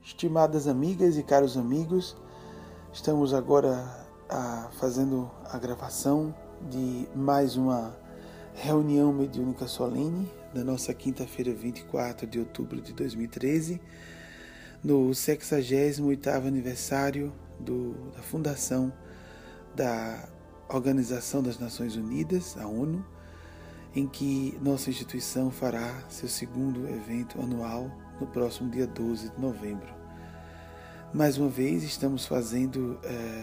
Estimadas amigas e caros amigos, estamos agora fazendo a gravação de mais uma reunião mediúnica solene da nossa quinta-feira, 24 de outubro de 2013, no 68º aniversário da fundação da Organização das Nações Unidas, a ONU, em que nossa instituição fará seu segundo evento anual no próximo dia 12 de novembro. Mais uma vez estamos fazendo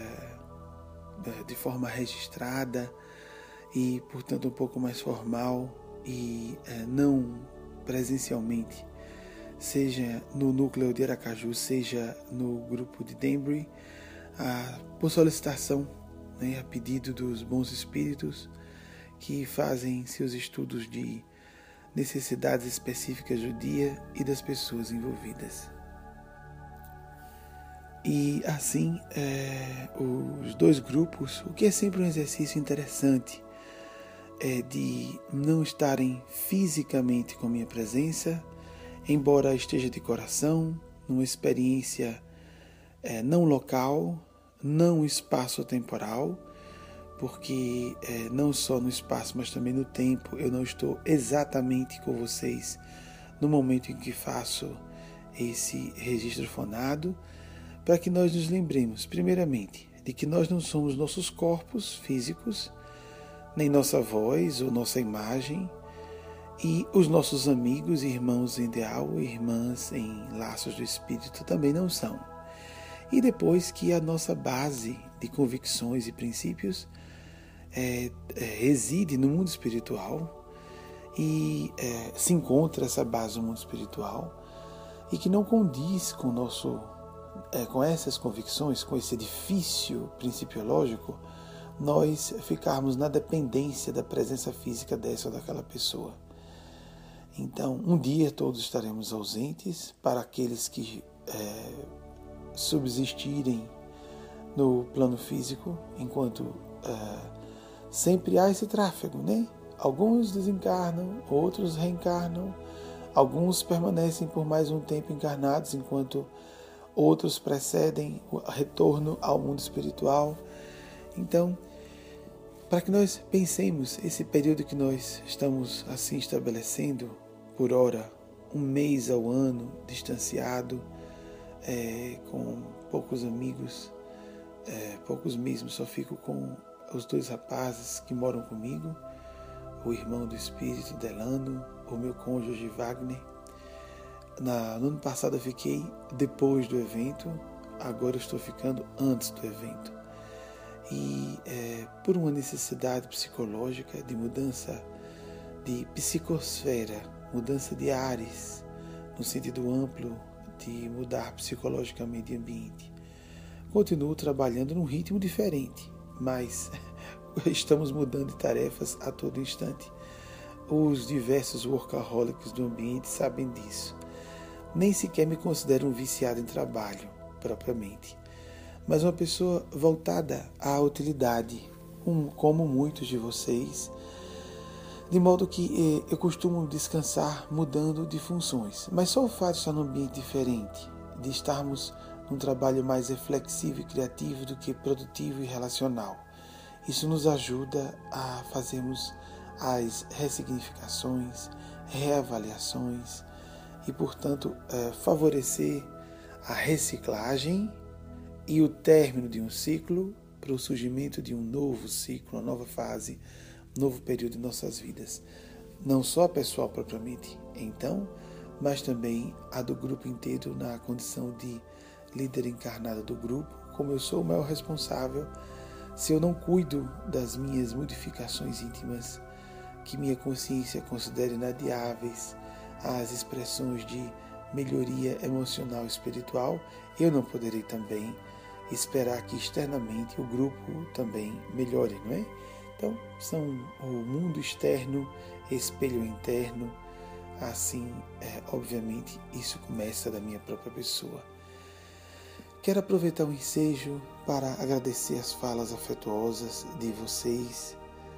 de forma registrada e, portanto, um pouco mais formal e não presencialmente, seja no núcleo de Aracaju, seja no grupo de Danbury, por solicitação, a pedido dos bons espíritos que fazem seus estudos de necessidades específicas do dia e das pessoas envolvidas. E assim, os dois grupos, o que é sempre um exercício interessante, de não estarem fisicamente com minha presença, embora esteja de coração, numa experiência não local, não espaço-temporal, porque não só no espaço, mas também no tempo, eu não estou exatamente com vocês no momento em que faço esse registro fonado, para que nós nos lembremos, primeiramente, de que nós não somos nossos corpos físicos, nem nossa voz ou nossa imagem, e os nossos amigos, irmãos em ideal, irmãs em laços do espírito também não são. E depois que a nossa base de convicções e princípios reside no mundo espiritual e se encontra essa base no mundo espiritual e que não condiz com com essas convicções, com esse edifício principiológico, nós ficarmos na dependência da presença física dessa ou daquela pessoa. Então, um dia todos estaremos ausentes. Para aqueles que subsistirem no plano físico, enquanto sempre há esse tráfego, né? Alguns desencarnam, outros reencarnam, alguns permanecem por mais um tempo encarnados, enquanto outros precedem o retorno ao mundo espiritual. Então, para que nós pensemos esse período que nós estamos assim estabelecendo, por hora, um mês ao ano, distanciado, com poucos amigos, poucos mesmo, só fico com os dois rapazes que moram comigo, o irmão do espírito, Delano, o meu cônjuge, Wagner. No ano passado eu fiquei depois do evento, agora eu estou ficando antes do evento. E por uma necessidade psicológica de mudança de psicosfera, mudança de ares, no sentido amplo de mudar psicologicamente o ambiente. Continuo trabalhando num ritmo diferente, mas estamos mudando de tarefas a todo instante. Os diversos workaholics do ambiente sabem disso. Nem sequer me considero um viciado em trabalho, propriamente, mas uma pessoa voltada à utilidade, como muitos de vocês, de modo que eu costumo descansar mudando de funções. Mas só o fato de estar num ambiente diferente, de estarmos num trabalho mais reflexivo e criativo do que produtivo e relacional, isso nos ajuda a fazermos as ressignificações, reavaliações e, portanto, favorecer a reciclagem e o término de um ciclo para o surgimento de um novo ciclo, uma nova fase, um novo período de nossas vidas. Não só a pessoal propriamente, então, mas também a do grupo inteiro na condição de líder encarnado do grupo. Como eu sou o maior responsável, se eu não cuido das minhas modificações íntimas, que minha consciência considere inadiáveis, as expressões de melhoria emocional e espiritual, eu não poderei também esperar que externamente o grupo também melhore, não é? Então, são o mundo externo, espelho interno, assim, obviamente, isso começa da minha própria pessoa. Quero aproveitar o ensejo para agradecer as falas afetuosas de vocês,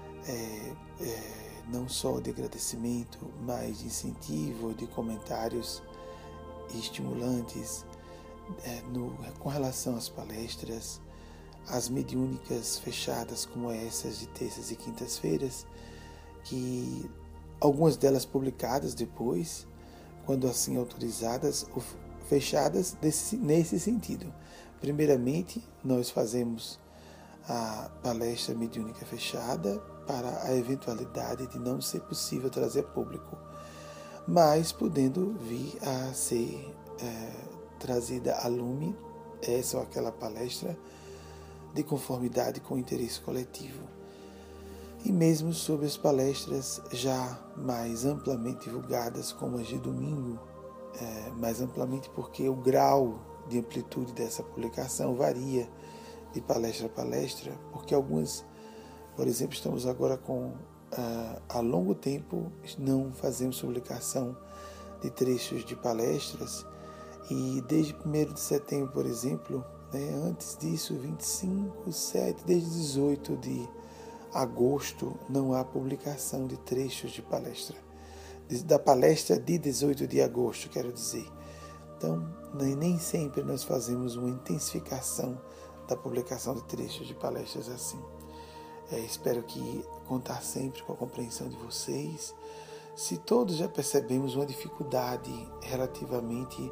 não só de agradecimento, mas de incentivo, de comentários estimulantes, com relação às palestras, as mediúnicas fechadas, como essas de terças e quintas-feiras, que algumas delas publicadas depois, quando assim autorizadas, ou fechadas nesse sentido. Primeiramente, nós fazemos a palestra mediúnica fechada para a eventualidade de não ser possível trazer público, mas podendo vir a ser trazida a lume essa ou aquela palestra de conformidade com o interesse coletivo. E mesmo sobre as palestras já mais amplamente divulgadas, como as de domingo, mais amplamente porque o grau de amplitude dessa publicação varia de palestra a palestra, porque algumas, por exemplo, estamos agora há longo tempo não fazemos publicação de trechos de palestras, e desde 1º de setembro, por exemplo, antes disso, 25/7, desde 18 de agosto, não há publicação de trechos de palestra. Da palestra de 18 de agosto, quero dizer. Então, nem sempre nós fazemos uma intensificação da publicação de trechos de palestras assim. Espero que contar sempre com a compreensão de vocês. Se todos já percebemos uma dificuldade relativamente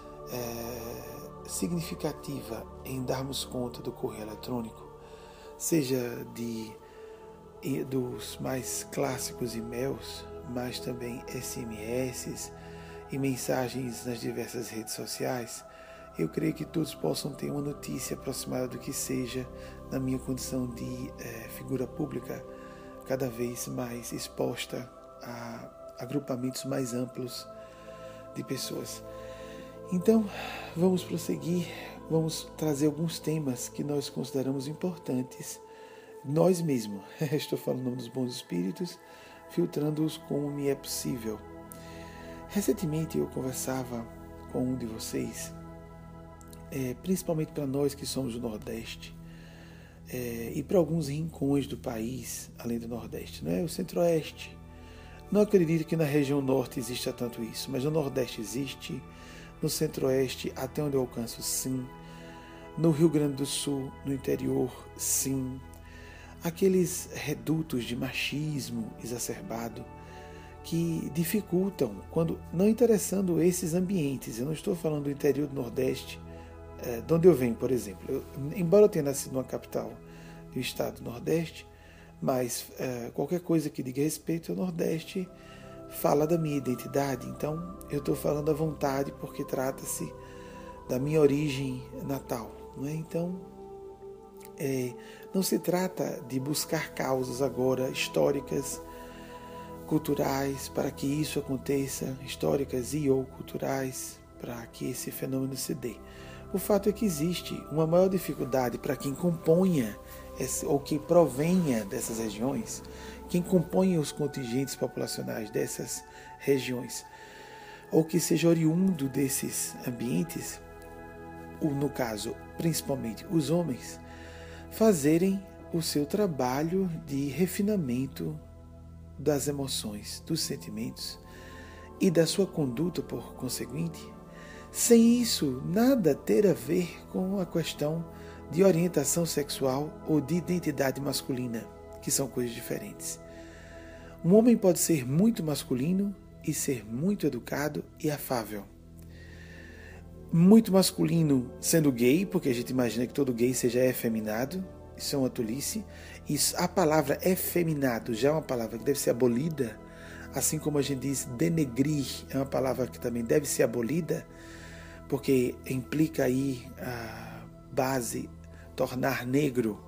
significativa em darmos conta do correio eletrônico, seja dos mais clássicos e-mails, mas também SMS e mensagens nas diversas redes sociais, eu creio que todos possam ter uma notícia aproximada do que seja, na minha condição de figura pública, cada vez mais exposta a agrupamentos mais amplos de pessoas. Então, vamos prosseguir, vamos trazer alguns temas que nós consideramos importantes, nós mesmos, estou falando em nome dos bons espíritos, filtrando-os como me é possível. Recentemente eu conversava com um de vocês, principalmente para nós que somos do Nordeste, e para alguns rincões do país, além do Nordeste, o Centro-Oeste. Não acredito que na região Norte exista tanto isso, mas no Nordeste existe, no Centro-Oeste, até onde eu alcanço, sim. No Rio Grande do Sul, no interior, sim. Aqueles redutos de machismo exacerbado que dificultam, quando não interessando esses ambientes. Eu não estou falando do interior do Nordeste, de onde eu venho, por exemplo. Embora eu tenha nascido numa capital do estado do Nordeste, mas qualquer coisa que diga respeito ao Nordeste fala da minha identidade. Então eu estou falando à vontade porque trata-se da minha origem natal. Então não se trata de buscar causas agora históricas, culturais, para que isso aconteça, históricas e ou culturais, para que esse fenômeno se dê. O fato é que existe uma maior dificuldade para quem componha ou que provenha dessas regiões, quem componha os contingentes populacionais dessas regiões, ou que seja oriundo desses ambientes, ou no caso, principalmente os homens, fazerem o seu trabalho de refinamento das emoções, dos sentimentos e da sua conduta por conseguinte, sem isso nada ter a ver com a questão de orientação sexual ou de identidade masculina, que são coisas diferentes. Um homem pode ser muito masculino e ser muito educado e afável. Muito masculino sendo gay, porque a gente imagina que todo gay seja efeminado, isso é uma tolice. A palavra efeminado já é uma palavra que deve ser abolida, assim como a gente diz denegrir, é uma palavra que também deve ser abolida, porque implica aí a base tornar negro.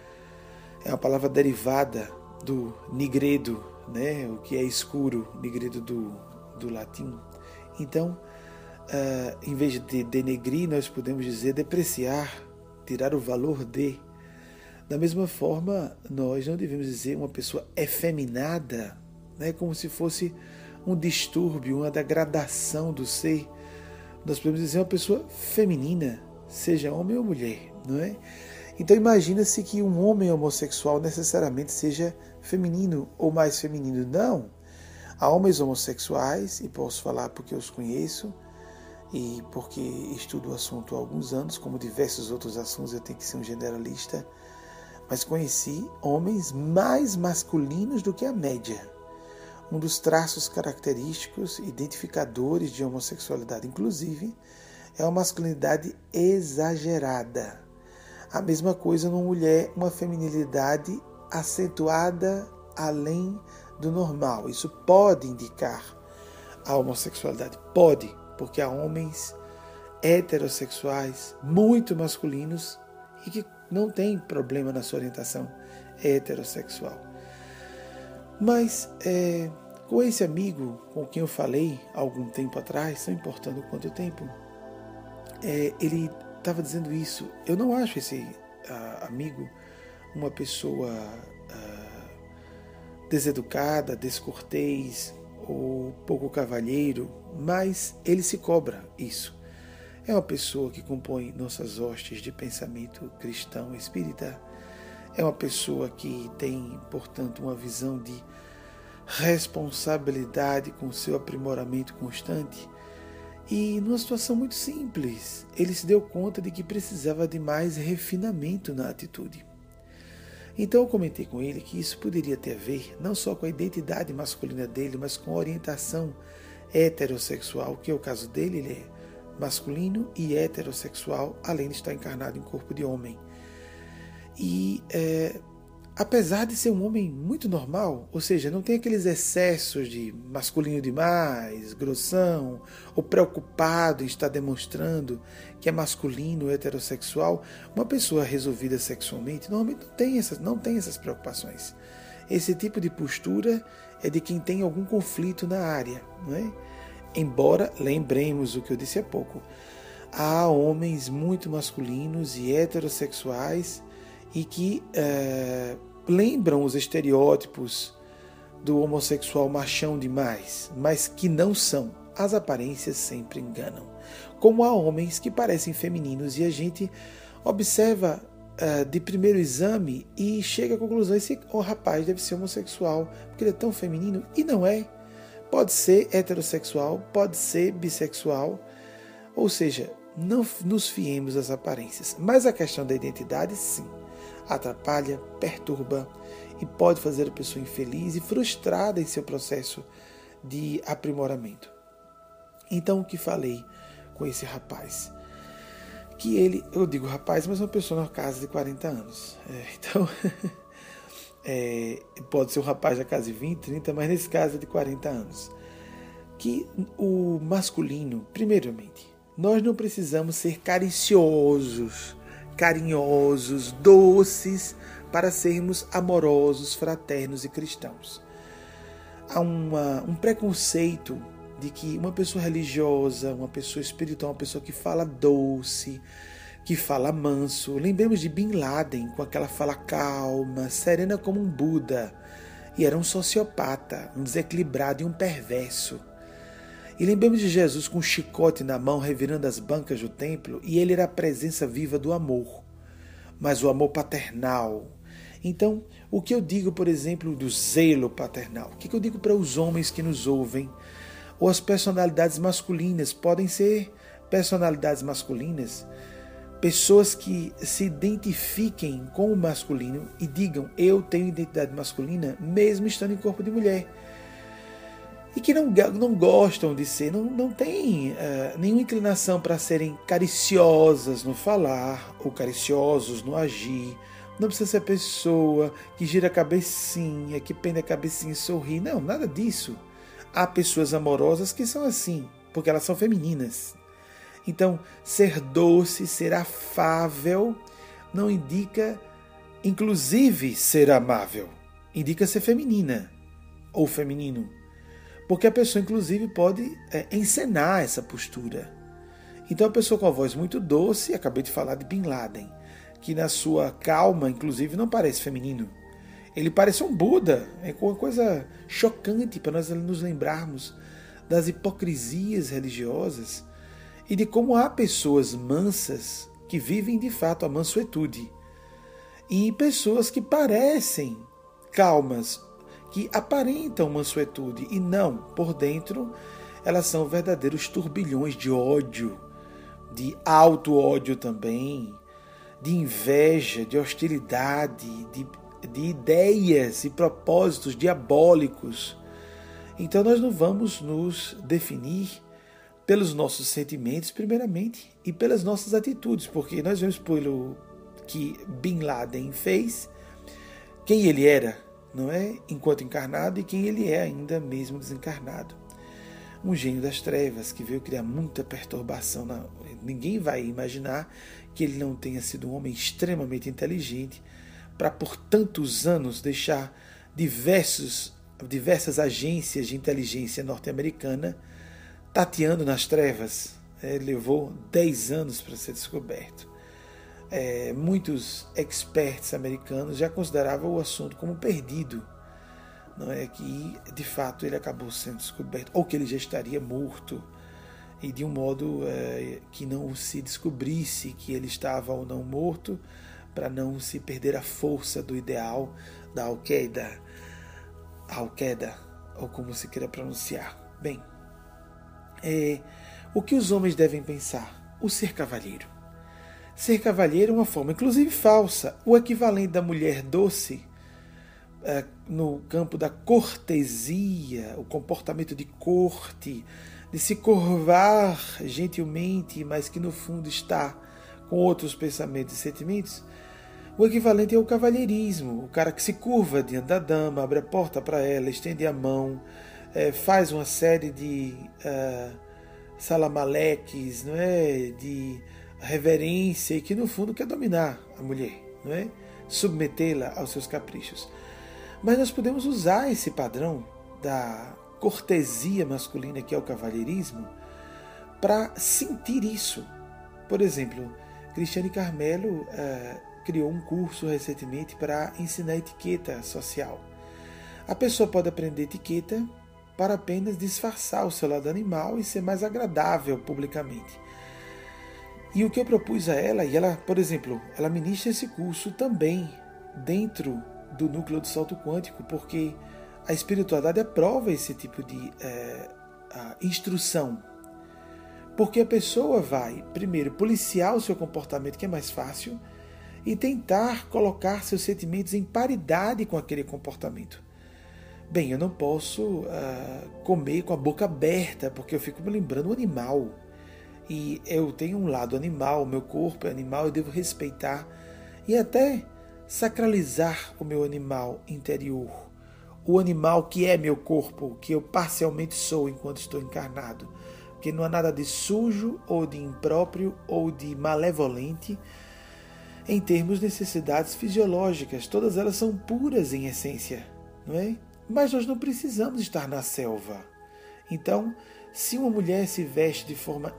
É uma palavra derivada do nigredo, o que é escuro, nigredo do latim. Então, em vez de denegrir, nós podemos dizer depreciar, tirar o valor de. Da mesma forma, nós não devemos dizer uma pessoa efeminada, como se fosse um distúrbio, uma degradação do ser. Nós podemos dizer uma pessoa feminina, seja homem ou mulher, não é? Então imagina-se que um homem homossexual necessariamente seja feminino ou mais feminino. Não. Há homens homossexuais, e posso falar porque eu os conheço, e porque estudo o assunto há alguns anos, como diversos outros assuntos, eu tenho que ser um generalista, mas conheci homens mais masculinos do que a média. Um dos traços característicos, identificadores de homossexualidade, inclusive, é uma masculinidade exagerada. A mesma coisa numa mulher, uma feminilidade acentuada além do normal. Isso pode indicar a homossexualidade, pode, porque há homens heterossexuais muito masculinos e que não tem problema na sua orientação heterossexual. Mas com esse amigo com quem eu falei há algum tempo atrás, não importando quanto tempo, ele estava dizendo isso. Eu não acho esse amigo uma pessoa deseducada, descortês ou pouco cavalheiro, mas ele se cobra isso. É uma pessoa que compõe nossas hostes de pensamento cristão espírita. É uma pessoa que tem, portanto, uma visão de responsabilidade com o seu aprimoramento constante. E numa situação muito simples, ele se deu conta de que precisava de mais refinamento na atitude. Então eu comentei com ele que isso poderia ter a ver não só com a identidade masculina dele, mas com a orientação heterossexual, que é o caso dele, ele é masculino e heterossexual, além de estar encarnado em corpo de homem. E apesar de ser um homem muito normal, ou seja, não tem aqueles excessos de masculino demais, grossão, ou preocupado em estar demonstrando que é masculino, heterossexual, uma pessoa resolvida sexualmente normalmente não tem essas preocupações. Esse tipo de postura é de quem tem algum conflito na área, não é? Embora, lembremos o que eu disse há pouco, há homens muito masculinos e heterossexuais e que lembram os estereótipos do homossexual machão demais, mas que não são. As aparências sempre enganam. Como há homens que parecem femininos e a gente observa de primeiro exame e chega à conclusão: esse rapaz deve ser homossexual, porque ele é tão feminino, e não é. Pode ser heterossexual, pode ser bissexual, ou seja, não nos fiemos das aparências. Mas a questão da identidade, sim, atrapalha, perturba e pode fazer a pessoa infeliz e frustrada em seu processo de aprimoramento. Então, o que falei com esse rapaz? Que ele, eu digo rapaz, mas uma pessoa na casa de 40 anos. Então, pode ser um rapaz da casa de 20, 30, mas nesse caso é de 40 anos. Que o masculino, primeiramente, nós não precisamos ser cariciosos, carinhosos, doces, para sermos amorosos, fraternos e cristãos. Há um preconceito de que uma pessoa religiosa, uma pessoa espiritual, uma pessoa que fala doce, que fala manso. Lembremos de Bin Laden, com aquela fala calma, serena como um Buda. E era um sociopata, um desequilibrado e um perverso. E lembremos de Jesus com um chicote na mão, revirando as bancas do templo, e ele era a presença viva do amor, mas o amor paternal. Então, o que eu digo, por exemplo, do zelo paternal? O que eu digo para os homens que nos ouvem? Ou as personalidades masculinas podem ser personalidades masculinas, pessoas que se identifiquem com o masculino e digam: eu tenho identidade masculina, mesmo estando em corpo de mulher. E que não gostam de ser, não têm nenhuma inclinação para serem cariciosas no falar ou cariciosos no agir. Não precisa ser a pessoa que gira a cabecinha, que pende a cabecinha e sorri. Não, nada disso. Há pessoas amorosas que são assim, porque elas são femininas. Então, ser doce, ser afável, não indica, inclusive, ser amável. Indica ser feminina ou feminino. Porque a pessoa, inclusive, pode encenar essa postura. Então, a pessoa com a voz muito doce, acabei de falar de Bin Laden, que na sua calma, inclusive, não parece feminino. Ele parece um Buda. É uma coisa chocante para nós nos lembrarmos das hipocrisias religiosas e de como há pessoas mansas que vivem de fato a mansuetude e pessoas que parecem calmas, que aparentam mansuetude e não, por dentro, elas são verdadeiros turbilhões de ódio, de auto-ódio também, de inveja, de hostilidade, de ideias e propósitos diabólicos. Então nós não vamos nos definir pelos nossos sentimentos, primeiramente, e pelas nossas atitudes, porque nós vemos pelo que Bin Laden fez, quem ele era, não é? Enquanto encarnado, e quem ele é ainda mesmo desencarnado. Um gênio das trevas que veio criar muita perturbação. Ninguém vai imaginar que ele não tenha sido um homem extremamente inteligente para por tantos anos deixar diversas agências de inteligência norte-americana tateando nas trevas. Levou 10 anos para ser descoberto. Muitos experts americanos já consideravam o assunto como perdido. Não é que, de fato, ele acabou sendo descoberto, ou que ele já estaria morto, e de um modo que não se descobrisse que ele estava ou não morto, para não se perder a força do ideal da Al-Qaeda, ou como se queira pronunciar. Bem, o que os homens devem pensar? O ser cavalheiro. Ser cavalheiro é uma forma, inclusive falsa, o equivalente da mulher doce no campo da cortesia, o comportamento de corte, de se curvar gentilmente, mas que no fundo está com outros pensamentos e sentimentos. O equivalente é o cavalheirismo, o cara que se curva diante da dama, abre a porta para ela, estende a mão, faz uma série de salamaleques, não é? De reverência, e que no fundo quer dominar a mulher, não é? Submetê-la aos seus caprichos. Mas nós podemos usar esse padrão da cortesia masculina, que é o cavalheirismo, para sentir isso. Por exemplo, Cristiane Carmelo criou um curso recentemente para ensinar etiqueta social. A pessoa pode aprender etiqueta para apenas disfarçar o seu lado animal e ser mais agradável publicamente. E o que eu propus a ela, e ela, por exemplo, ela ministra esse curso também dentro do núcleo do salto quântico, porque a espiritualidade aprova esse tipo de instrução. Porque a pessoa vai, primeiro, policiar o seu comportamento, que é mais fácil, e tentar colocar seus sentimentos em paridade com aquele comportamento. Bem, eu não posso comer com a boca aberta, porque eu fico me lembrando do animal. E eu tenho um lado animal, meu corpo é animal, eu devo respeitar e até sacralizar o meu animal interior. O animal que é meu corpo, que eu parcialmente sou enquanto estou encarnado. Porque não há nada de sujo, ou de impróprio, ou de malevolente em termos de necessidades fisiológicas. Todas elas são puras em essência, não é? Mas nós não precisamos estar na selva. Então, se uma mulher se veste de forma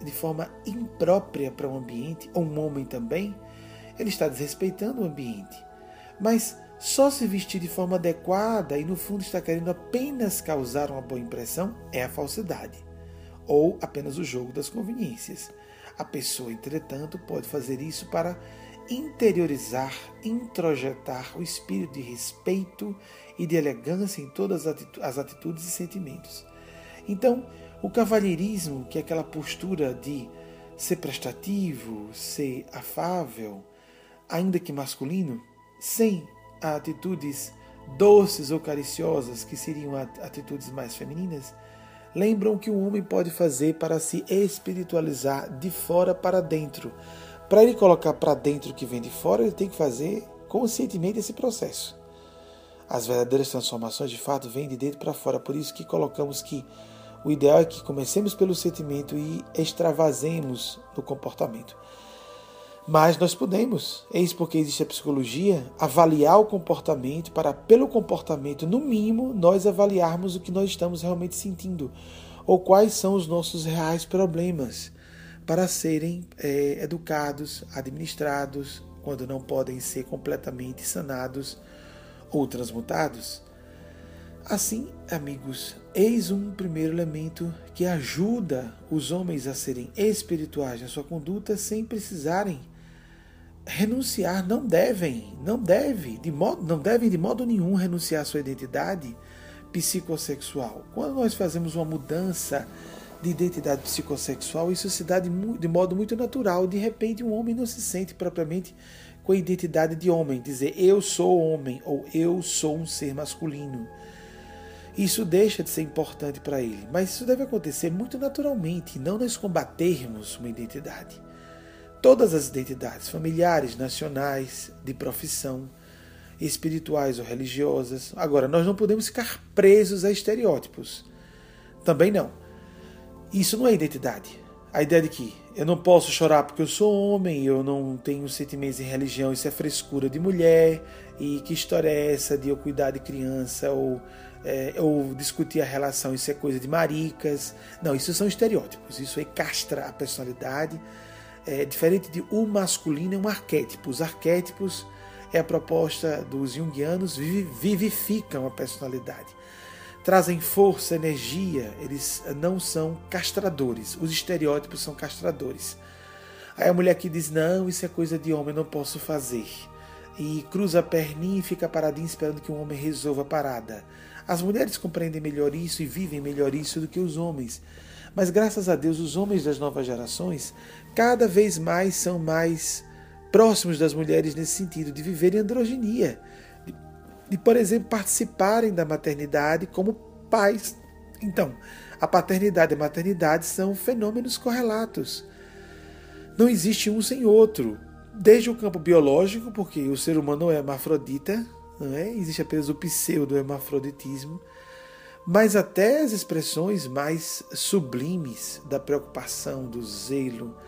imprópria para um ambiente, ou um homem também, ele está desrespeitando o ambiente. Mas só se vestir de forma adequada e no fundo está querendo apenas causar uma boa impressão é a falsidade, ou apenas o jogo das conveniências. A pessoa, entretanto, pode fazer isso para interiorizar, introjetar o espírito de respeito e de elegância em todas as atitudes e sentimentos. Então, o cavalheirismo, que é aquela postura de ser prestativo, ser afável, ainda que masculino, sem atitudes doces ou cariciosas, que seriam atitudes mais femininas, lembram que o homem pode fazer para se espiritualizar de fora para dentro. Para ele colocar para dentro o que vem de fora, ele tem que fazer conscientemente esse processo. As verdadeiras transformações, de fato, vêm de dentro para fora. Por isso que colocamos que o ideal é que comecemos pelo sentimento e extravasemos no comportamento. Mas nós podemos, eis porque existe a psicologia, avaliar o comportamento para, pelo comportamento, no mínimo, nós avaliarmos o que nós estamos realmente sentindo, ou quais são os nossos reais problemas, para serem educados, administrados, quando não podem ser completamente sanados ou transmutados. Assim, amigos, eis um primeiro elemento que ajuda os homens a serem espirituais na sua conduta sem precisarem renunciar. Não devem de modo nenhum renunciar à sua identidade psicossexual. Quando nós fazemos uma mudança de identidade psicossexual, isso se dá de modo muito natural. De repente, um homem não se sente propriamente com a identidade de homem, dizer eu sou homem ou eu sou um ser masculino. Isso deixa de ser importante para ele, mas isso deve acontecer muito naturalmente, não nós combatermos uma identidade. Todas as identidades, familiares, nacionais, de profissão, espirituais ou religiosas. Agora, nós não podemos ficar presos a estereótipos. Também não. Isso não é identidade. A ideia de que eu não posso chorar porque eu sou homem, eu não tenho sentimentos em religião, isso é frescura de mulher, e que história é essa de eu cuidar de criança ou discutir a relação, isso é coisa de maricas. Não, isso são estereótipos, isso aí castra a personalidade. Diferente de o masculino é um arquétipo. Os arquétipos é a proposta dos junguianos, vivificam a personalidade. Trazem força, energia, eles não são castradores. Os estereótipos são castradores. Aí a mulher que diz, não, isso é coisa de homem, não posso fazer. E cruza a perninha e fica paradinha esperando que um homem resolva a parada. As mulheres compreendem melhor isso e vivem melhor isso do que os homens. Mas graças a Deus, os homens das novas gerações cada vez mais são mais próximos das mulheres nesse sentido, de viverem androginia. De, por exemplo, participarem da maternidade como pais. Então, a paternidade e a maternidade são fenômenos correlatos. Não existe um sem outro. Desde o campo biológico, porque o ser humano não é hermafrodita, não é? Existe apenas o pseudo-hermafroditismo, mas até as expressões mais sublimes da preocupação, do zelo,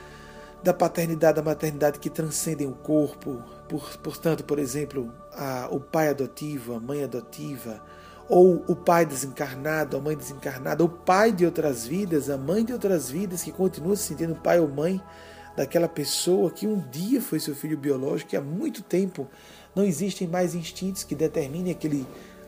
da paternidade, da maternidade que transcendem o corpo. Portanto, por exemplo, o pai adotivo, a mãe adotiva, ou o pai desencarnado, a mãe desencarnada, o pai de outras vidas, a mãe de outras vidas, que continua se sentindo pai ou mãe daquela pessoa que um dia foi seu filho biológico, e há muito tempo não existem mais instintos que determinem aquele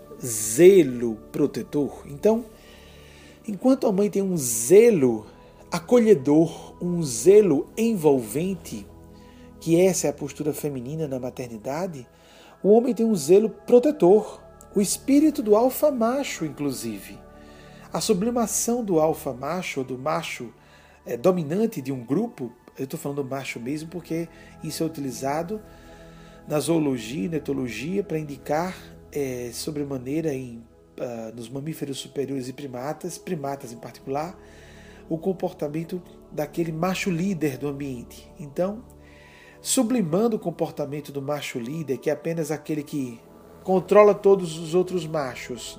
zelo protetor. Então, enquanto a mãe tem um zelo acolhedor, um zelo envolvente, que essa é a postura feminina na maternidade, o homem tem um zelo protetor, o espírito do alfa macho, inclusive. A sublimação do alfa macho, ou do macho dominante de um grupo, eu estou falando macho mesmo porque isso é utilizado na zoologia e na etologia para indicar sobremaneira nos mamíferos superiores e primatas em particular, o comportamento daquele macho líder do ambiente. Então, sublimando o comportamento do macho líder, que é apenas aquele que controla todos os outros machos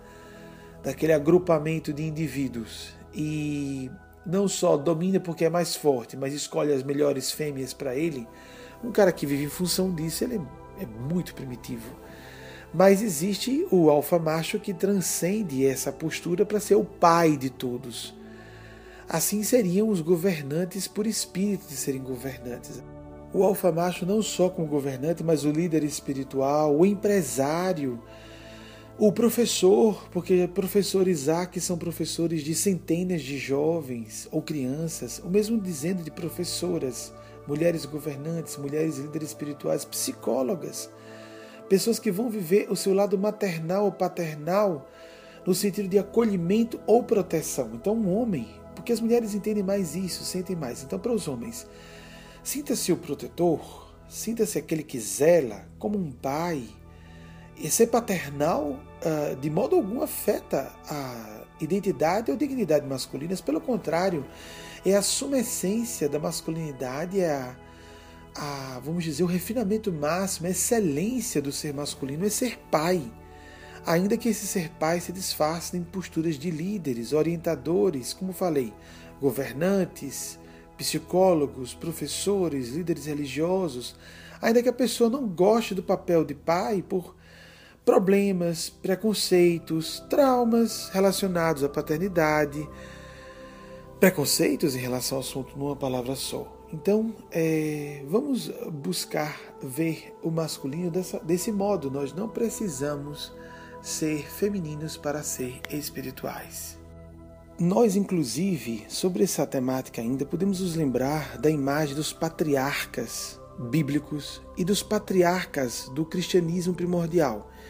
daquele agrupamento de indivíduos, e não só domina porque é mais forte, mas escolhe as melhores fêmeas para ele, um cara que vive em função disso, ele é muito primitivo. Mas existe o alfa macho que transcende essa postura para ser o pai de todos. Assim seriam os governantes por espírito de serem governantes. O alfa macho não só como governante, mas o líder espiritual, o empresário, o professor, porque professor Isaac são professores de centenas de jovens ou crianças, o mesmo dizendo de professoras, mulheres governantes, mulheres líderes espirituais, psicólogas, pessoas que vão viver o seu lado maternal ou paternal no sentido de acolhimento ou proteção. Então, um homem, porque as mulheres entendem mais isso, sentem mais. Então, para os homens, sinta-se o protetor, sinta-se aquele que zela como um pai. E ser paternal, de modo algum, afeta a identidade ou dignidade masculinas. Pelo contrário, é a suma essência da masculinidade, vamos dizer, o refinamento máximo, a excelência do ser masculino é ser pai. Ainda que esse ser pai se disfarce em posturas de líderes, orientadores, como falei, governantes, psicólogos, professores, líderes religiosos, ainda que a pessoa não goste do papel de pai por problemas, preconceitos, traumas relacionados à paternidade, preconceitos em relação ao assunto numa palavra só. Então, vamos buscar ver o masculino desse modo. Nós não precisamos ser femininos para ser espirituais. Nós, inclusive, sobre essa temática ainda, podemos nos lembrar da imagem dos patriarcas bíblicos e dos patriarcas do cristianismo primordial.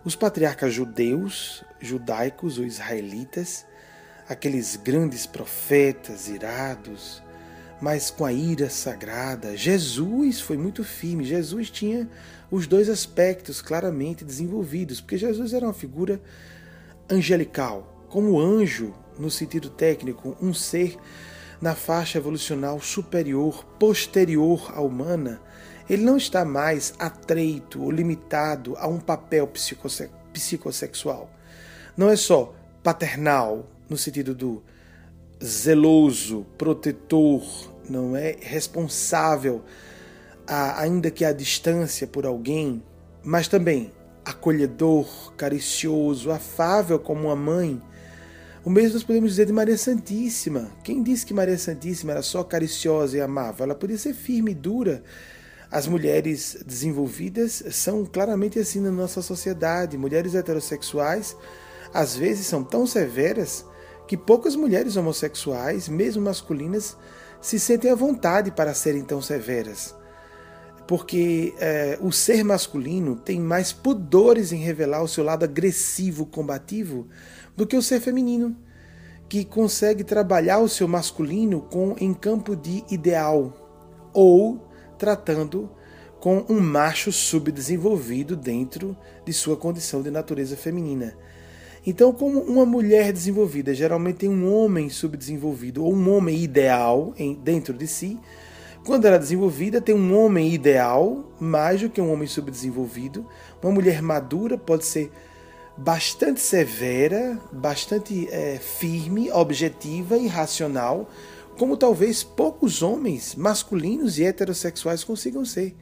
Os patriarcas judaicos ou israelitas, aqueles grandes profetas irados, mas com a ira sagrada. Jesus foi muito firme. Jesus tinha os dois aspectos claramente desenvolvidos, porque Jesus era uma figura angelical, como anjo, no sentido técnico, um ser na faixa evolucional superior, posterior à humana. Ele não está mais atreito ou limitado a um papel psicossexual. Não é só paternal, no sentido do zeloso, protetor, não é responsável, ainda que à distância por alguém, mas também acolhedor, caricioso, afável como uma mãe. O mesmo nós podemos dizer de Maria Santíssima. Quem disse que Maria Santíssima era só cariciosa e amável? Ela podia ser firme e dura. As mulheres desenvolvidas são claramente assim na nossa sociedade. Mulheres heterossexuais, às vezes, são tão severas que poucas mulheres homossexuais, mesmo masculinas, se sentem à vontade para serem tão severas. Porque o ser masculino tem mais pudores em revelar o seu lado agressivo, combativo, do que o ser feminino, que consegue trabalhar o seu masculino em campo de ideal, ou tratando com um macho subdesenvolvido dentro de sua condição de natureza feminina. Então, como uma mulher desenvolvida geralmente tem um homem subdesenvolvido, ou um homem ideal dentro de si, quando ela é desenvolvida, tem um homem ideal, mais do que um homem subdesenvolvido. Uma mulher madura pode ser bastante severa, bastante firme, objetiva e racional, como talvez poucos homens masculinos e heterossexuais consigam ser.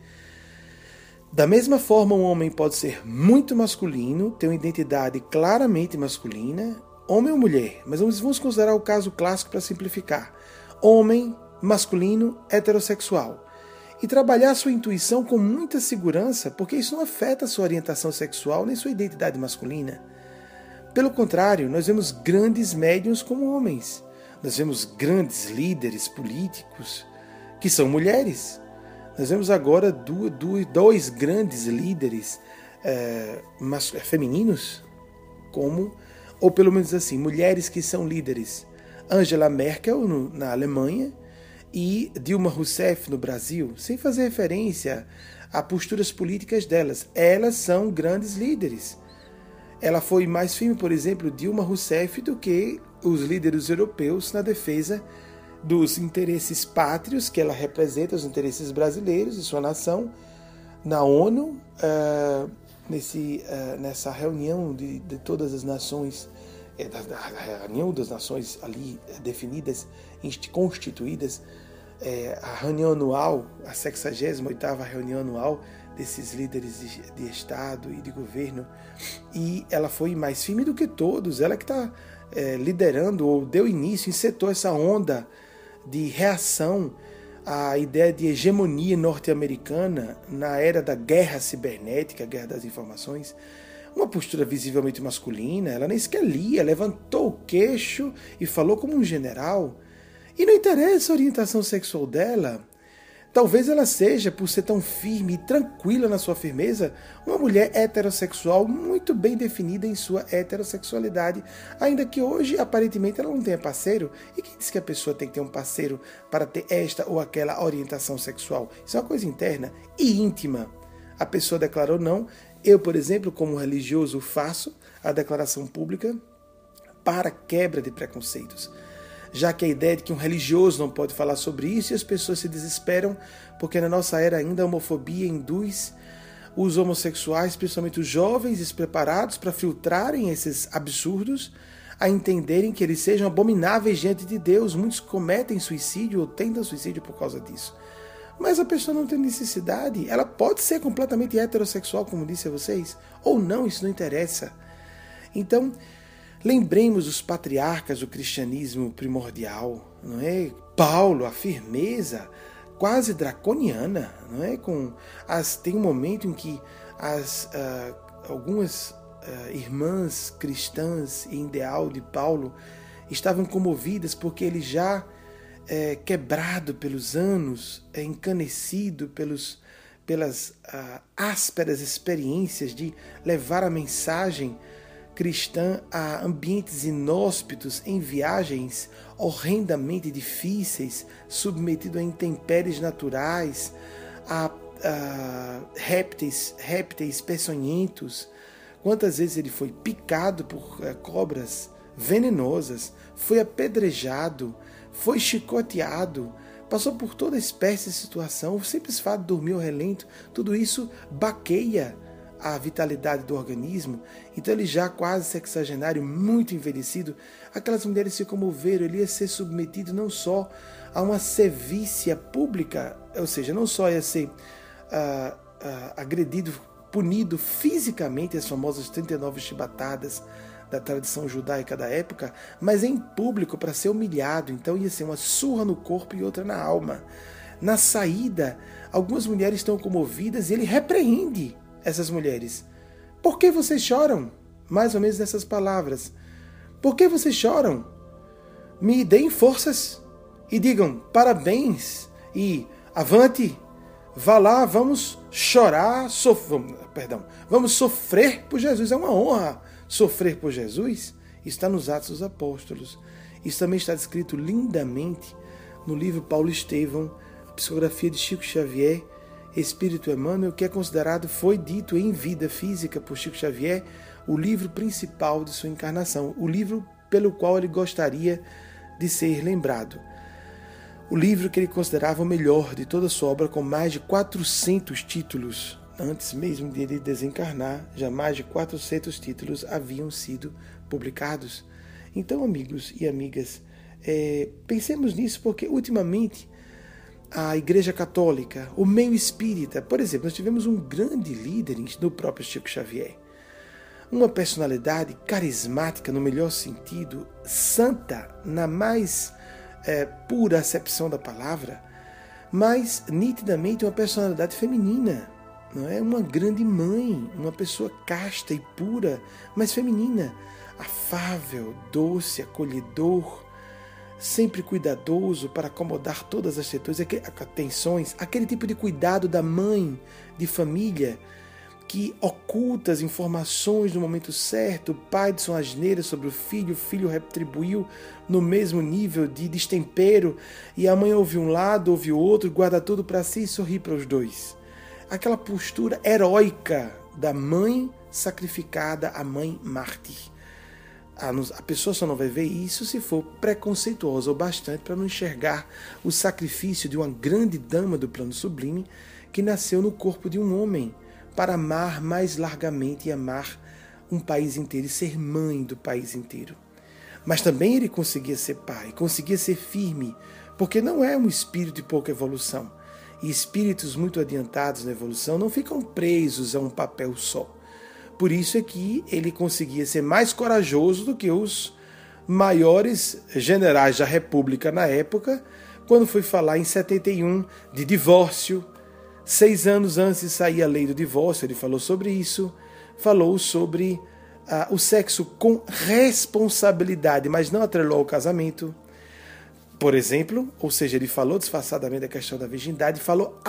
Da mesma forma, um homem pode ser muito masculino, ter uma identidade claramente masculina, homem ou mulher, mas vamos considerar o caso clássico para simplificar. Homem, masculino, heterossexual. E trabalhar sua intuição com muita segurança, porque isso não afeta a sua orientação sexual nem sua identidade masculina. Pelo contrário, nós vemos grandes médiuns como homens. Nós vemos grandes líderes políticos que são mulheres. Nós vemos agora dois grandes líderes femininos, ou pelo menos assim, mulheres que são líderes. Angela Merkel na Alemanha e Dilma Rousseff no Brasil, sem fazer referência a posturas políticas delas. Elas são grandes líderes. Ela foi mais firme, por exemplo, Dilma Rousseff, do que os líderes europeus na defesa dos interesses pátrios que ela representa, os interesses brasileiros e sua nação, na ONU, nessa reunião de todas as nações, a reunião das nações ali definidas, constituídas, a reunião anual, a 68ª reunião anual desses líderes de Estado e de governo, e ela foi mais firme do que todos. Ela que está liderando, ou deu início, insetou essa onda de reação à ideia de hegemonia norte-americana na era da guerra cibernética, a guerra das informações. Uma postura visivelmente masculina. Ela nem sequer lia, levantou o queixo e falou como um general. E não interessa a orientação sexual dela. Talvez ela seja, por ser tão firme e tranquila na sua firmeza, uma mulher heterossexual muito bem definida em sua heterossexualidade, ainda que hoje, aparentemente, ela não tenha parceiro. E quem diz que a pessoa tem que ter um parceiro para ter esta ou aquela orientação sexual? Isso é uma coisa interna e íntima. A pessoa declarou não. Eu, por exemplo, como religioso, faço a declaração pública para quebra de preconceitos, já que a ideia de que um religioso não pode falar sobre isso, e as pessoas se desesperam porque na nossa era ainda a homofobia induz os homossexuais, principalmente os jovens despreparados, para filtrarem esses absurdos, a entenderem que eles sejam abomináveis diante de Deus. Muitos cometem suicídio ou tentam suicídio por causa disso. Mas a pessoa não tem necessidade. Ela pode ser completamente heterossexual, como disse a vocês, ou não, isso não interessa. Então, lembremos os patriarcas do cristianismo primordial, não é? Paulo, a firmeza quase draconiana, não é? Tem um momento em que algumas irmãs cristãs em ideal de Paulo estavam comovidas porque ele já quebrado pelos anos, encanecido pelas ásperas experiências de levar a mensagem cristã a ambientes inóspitos, em viagens horrendamente difíceis, submetido a intempéries naturais, a répteis peçonhentos. Quantas vezes ele foi picado por cobras venenosas, foi apedrejado, foi chicoteado, passou por toda espécie de situação. O simples fato de dormir ao relento, tudo isso baqueia a vitalidade do organismo. Então ele já quase sexagenário, muito envelhecido, aquelas mulheres se comoveram. Ele ia ser submetido não só a uma sevícia pública, ou seja, não só ia ser agredido, punido fisicamente, as famosas 39 chibatadas da tradição judaica da época, mas em público para ser humilhado. Então ia ser uma surra no corpo e outra na alma. Na saída, algumas mulheres estão comovidas e ele repreende essas mulheres. Por que vocês choram? Mais ou menos nessas palavras. Por que vocês choram? Me deem forças e digam parabéns e avante, vá lá, vamos chorar, vamos sofrer por Jesus. É uma honra sofrer por Jesus. Está nos Atos dos Apóstolos. Isso também está descrito lindamente no livro Paulo Estevão, Psicografia de Chico Xavier, Espírito Emmanuel, que é considerado, foi dito em vida física por Chico Xavier, o livro principal de sua encarnação, o livro pelo qual ele gostaria de ser lembrado. O livro que ele considerava o melhor de toda a sua obra, com mais de 400 títulos. Antes mesmo de ele desencarnar, já mais de 400 títulos haviam sido publicados. Então, amigos e amigas, pensemos nisso, porque ultimamente a Igreja Católica, o meio espírita, por exemplo, nós tivemos um grande líder no próprio Chico Xavier, uma personalidade carismática no melhor sentido, santa na mais pura acepção da palavra, mas nitidamente uma personalidade feminina, não é? Uma grande mãe, uma pessoa casta e pura, mas feminina, afável, doce, acolhedor, sempre cuidadoso para acomodar todas as tensões, aquele tipo de cuidado da mãe de família que oculta as informações no momento certo. O pai de sua asneira sobre o filho retribuiu no mesmo nível de destempero, e a mãe ouve um lado, ouve o outro, guarda tudo para si e sorri para os dois. Aquela postura heróica da mãe sacrificada, a mãe mártir. A pessoa só não vai ver isso se for preconceituosa o bastante para não enxergar o sacrifício de uma grande dama do plano sublime que nasceu no corpo de um homem para amar mais largamente e amar um país inteiro e ser mãe do país inteiro. Mas também ele conseguia ser pai, conseguia ser firme, porque não é um espírito de pouca evolução. E espíritos muito adiantados na evolução não ficam presos a um papel só. Por isso é que ele conseguia ser mais corajoso do que os maiores generais da República na época, quando foi falar em 71 de divórcio. 6 anos antes de sair a lei do divórcio, ele falou sobre isso, falou sobre o sexo com responsabilidade, mas não atrelou ao casamento, por exemplo. Ou seja, ele falou disfarçadamente da questão da virgindade, falou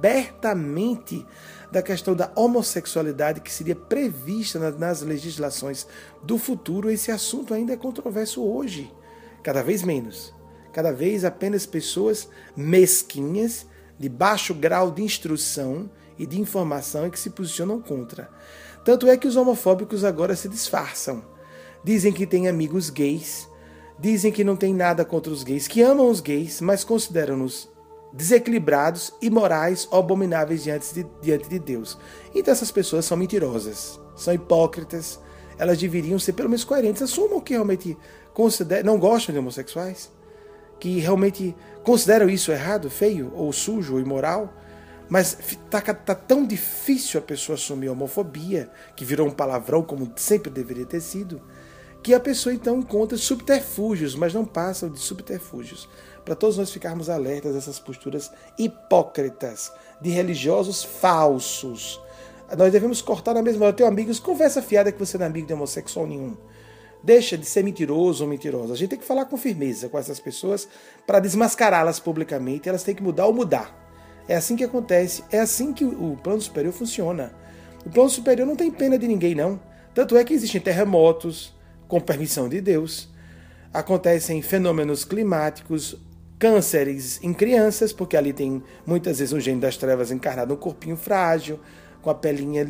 abertamente da questão da homossexualidade que seria prevista nas legislações do futuro. Esse assunto ainda é controverso hoje, cada vez menos. Cada vez apenas pessoas mesquinhas, de baixo grau de instrução e de informação, é que se posicionam contra. Tanto é que os homofóbicos agora se disfarçam. Dizem que têm amigos gays, dizem que não tem nada contra os gays, que amam os gays, mas consideram-nos desequilibrados, imorais ou abomináveis diante de Deus. Então essas pessoas são mentirosas, são hipócritas. Elas deveriam ser pelo menos coerentes. Assumam que realmente não gostam de homossexuais, que realmente consideram isso errado, feio, ou sujo, ou imoral. Mas tá tão difícil a pessoa assumir a homofobia, que virou um palavrão como sempre deveria ter sido, que a pessoa então encontra subterfúgios, mas não passam de subterfúgios. Para todos nós ficarmos alertas a essas posturas hipócritas, de religiosos falsos. Nós devemos cortar na mesma hora. Eu tenho amigos, conversa fiada que você não é amigo de homossexual nenhum. Deixa de ser mentiroso ou mentirosa. A gente tem que falar com firmeza com essas pessoas para desmascará-las publicamente. Elas têm que mudar ou mudar. É assim que acontece, é assim que o plano superior funciona. O plano superior não tem pena de ninguém, não. Tanto é que existem terremotos, com permissão de Deus. Acontecem fenômenos climáticos, cânceres em crianças, porque ali tem muitas vezes um gênio das trevas encarnado num corpinho frágil, com a pelinha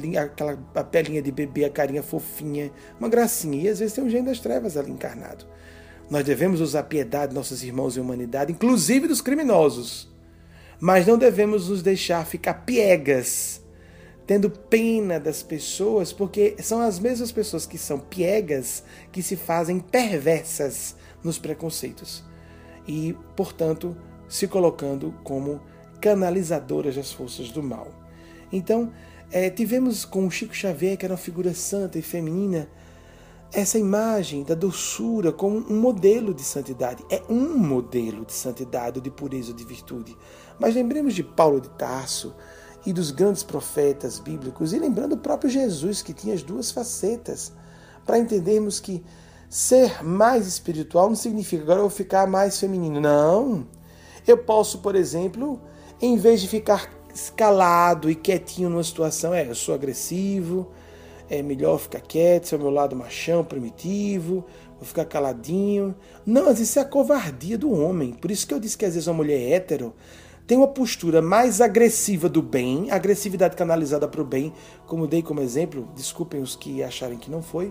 de bebê, a carinha fofinha, uma gracinha. E às vezes tem um gênio das trevas ali encarnado. Nós devemos usar a piedade de nossos irmãos e humanidade, inclusive dos criminosos. Mas não devemos nos deixar ficar piegas, tendo pena das pessoas, porque são as mesmas pessoas que são piegas que se fazem perversas nos preconceitos. E, portanto, se colocando como canalizadoras das forças do mal. Então, tivemos com o Chico Xavier, que era uma figura santa e feminina, essa imagem da doçura como um modelo de santidade. É um modelo de santidade, de pureza, de virtude. Mas lembremos de Paulo de Tarso e dos grandes profetas bíblicos, e lembrando o próprio Jesus, que tinha as duas facetas, para entendermos que ser mais espiritual não significa agora eu vou ficar mais feminino. Não. Eu posso, por exemplo, em vez de ficar calado e quietinho numa situação, eu sou agressivo, é melhor ficar quieto, ser o meu lado machão, primitivo, vou ficar caladinho. Não, às vezes isso é a covardia do homem. Por isso que eu disse que às vezes uma mulher hétero tem uma postura mais agressiva do bem, agressividade canalizada para o bem, como dei como exemplo, desculpem os que acharem que não foi,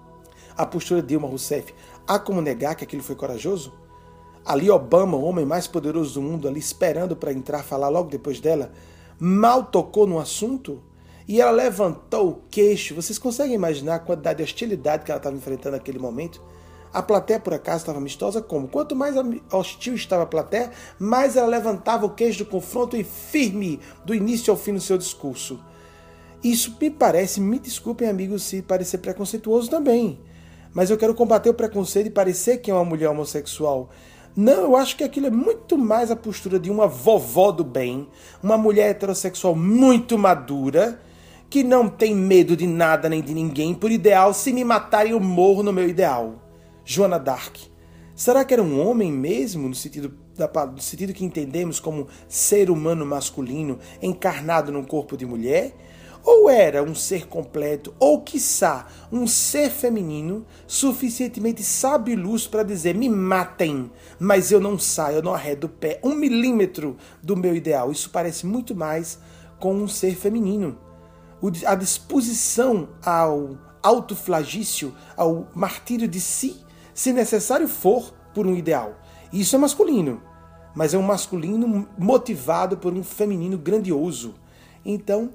a postura de Dilma Rousseff. Há como negar que aquilo foi corajoso? Ali Obama, o homem mais poderoso do mundo, ali esperando para entrar, falar logo depois dela, mal tocou no assunto e ela levantou o queixo. Vocês conseguem imaginar a quantidade de hostilidade que ela estava enfrentando naquele momento? A plateia, por acaso, estava amistosa como? Quanto mais hostil estava a plateia, mais ela levantava o queixo do confronto e firme do início ao fim no seu discurso. Isso me parece, me desculpem amigos se parecer preconceituoso também, mas eu quero combater o preconceito de parecer que é uma mulher homossexual. Não, eu acho que aquilo é muito mais a postura de uma vovó do bem, uma mulher heterossexual muito madura, que não tem medo de nada nem de ninguém, por ideal, se me matarem eu morro no meu ideal. Joana d'Arc. Será que era um homem mesmo, no sentido que entendemos como ser humano masculino encarnado num corpo de mulher? Ou era um ser completo, ou quiçá um ser feminino suficientemente sábio e luz para dizer: me matem, mas eu não saio, eu não arredo o pé 1 milímetro do meu ideal? Isso parece muito mais com um ser feminino. A disposição ao autoflagício, ao martírio de si, se necessário for, por um ideal. Isso é masculino, mas é um masculino motivado por um feminino grandioso. Então,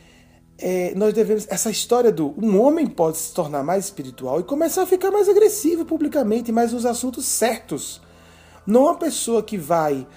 nós devemos... Essa história um homem pode se tornar mais espiritual e começar a ficar mais agressivo publicamente, mas nos assuntos certos. Não uma pessoa que vai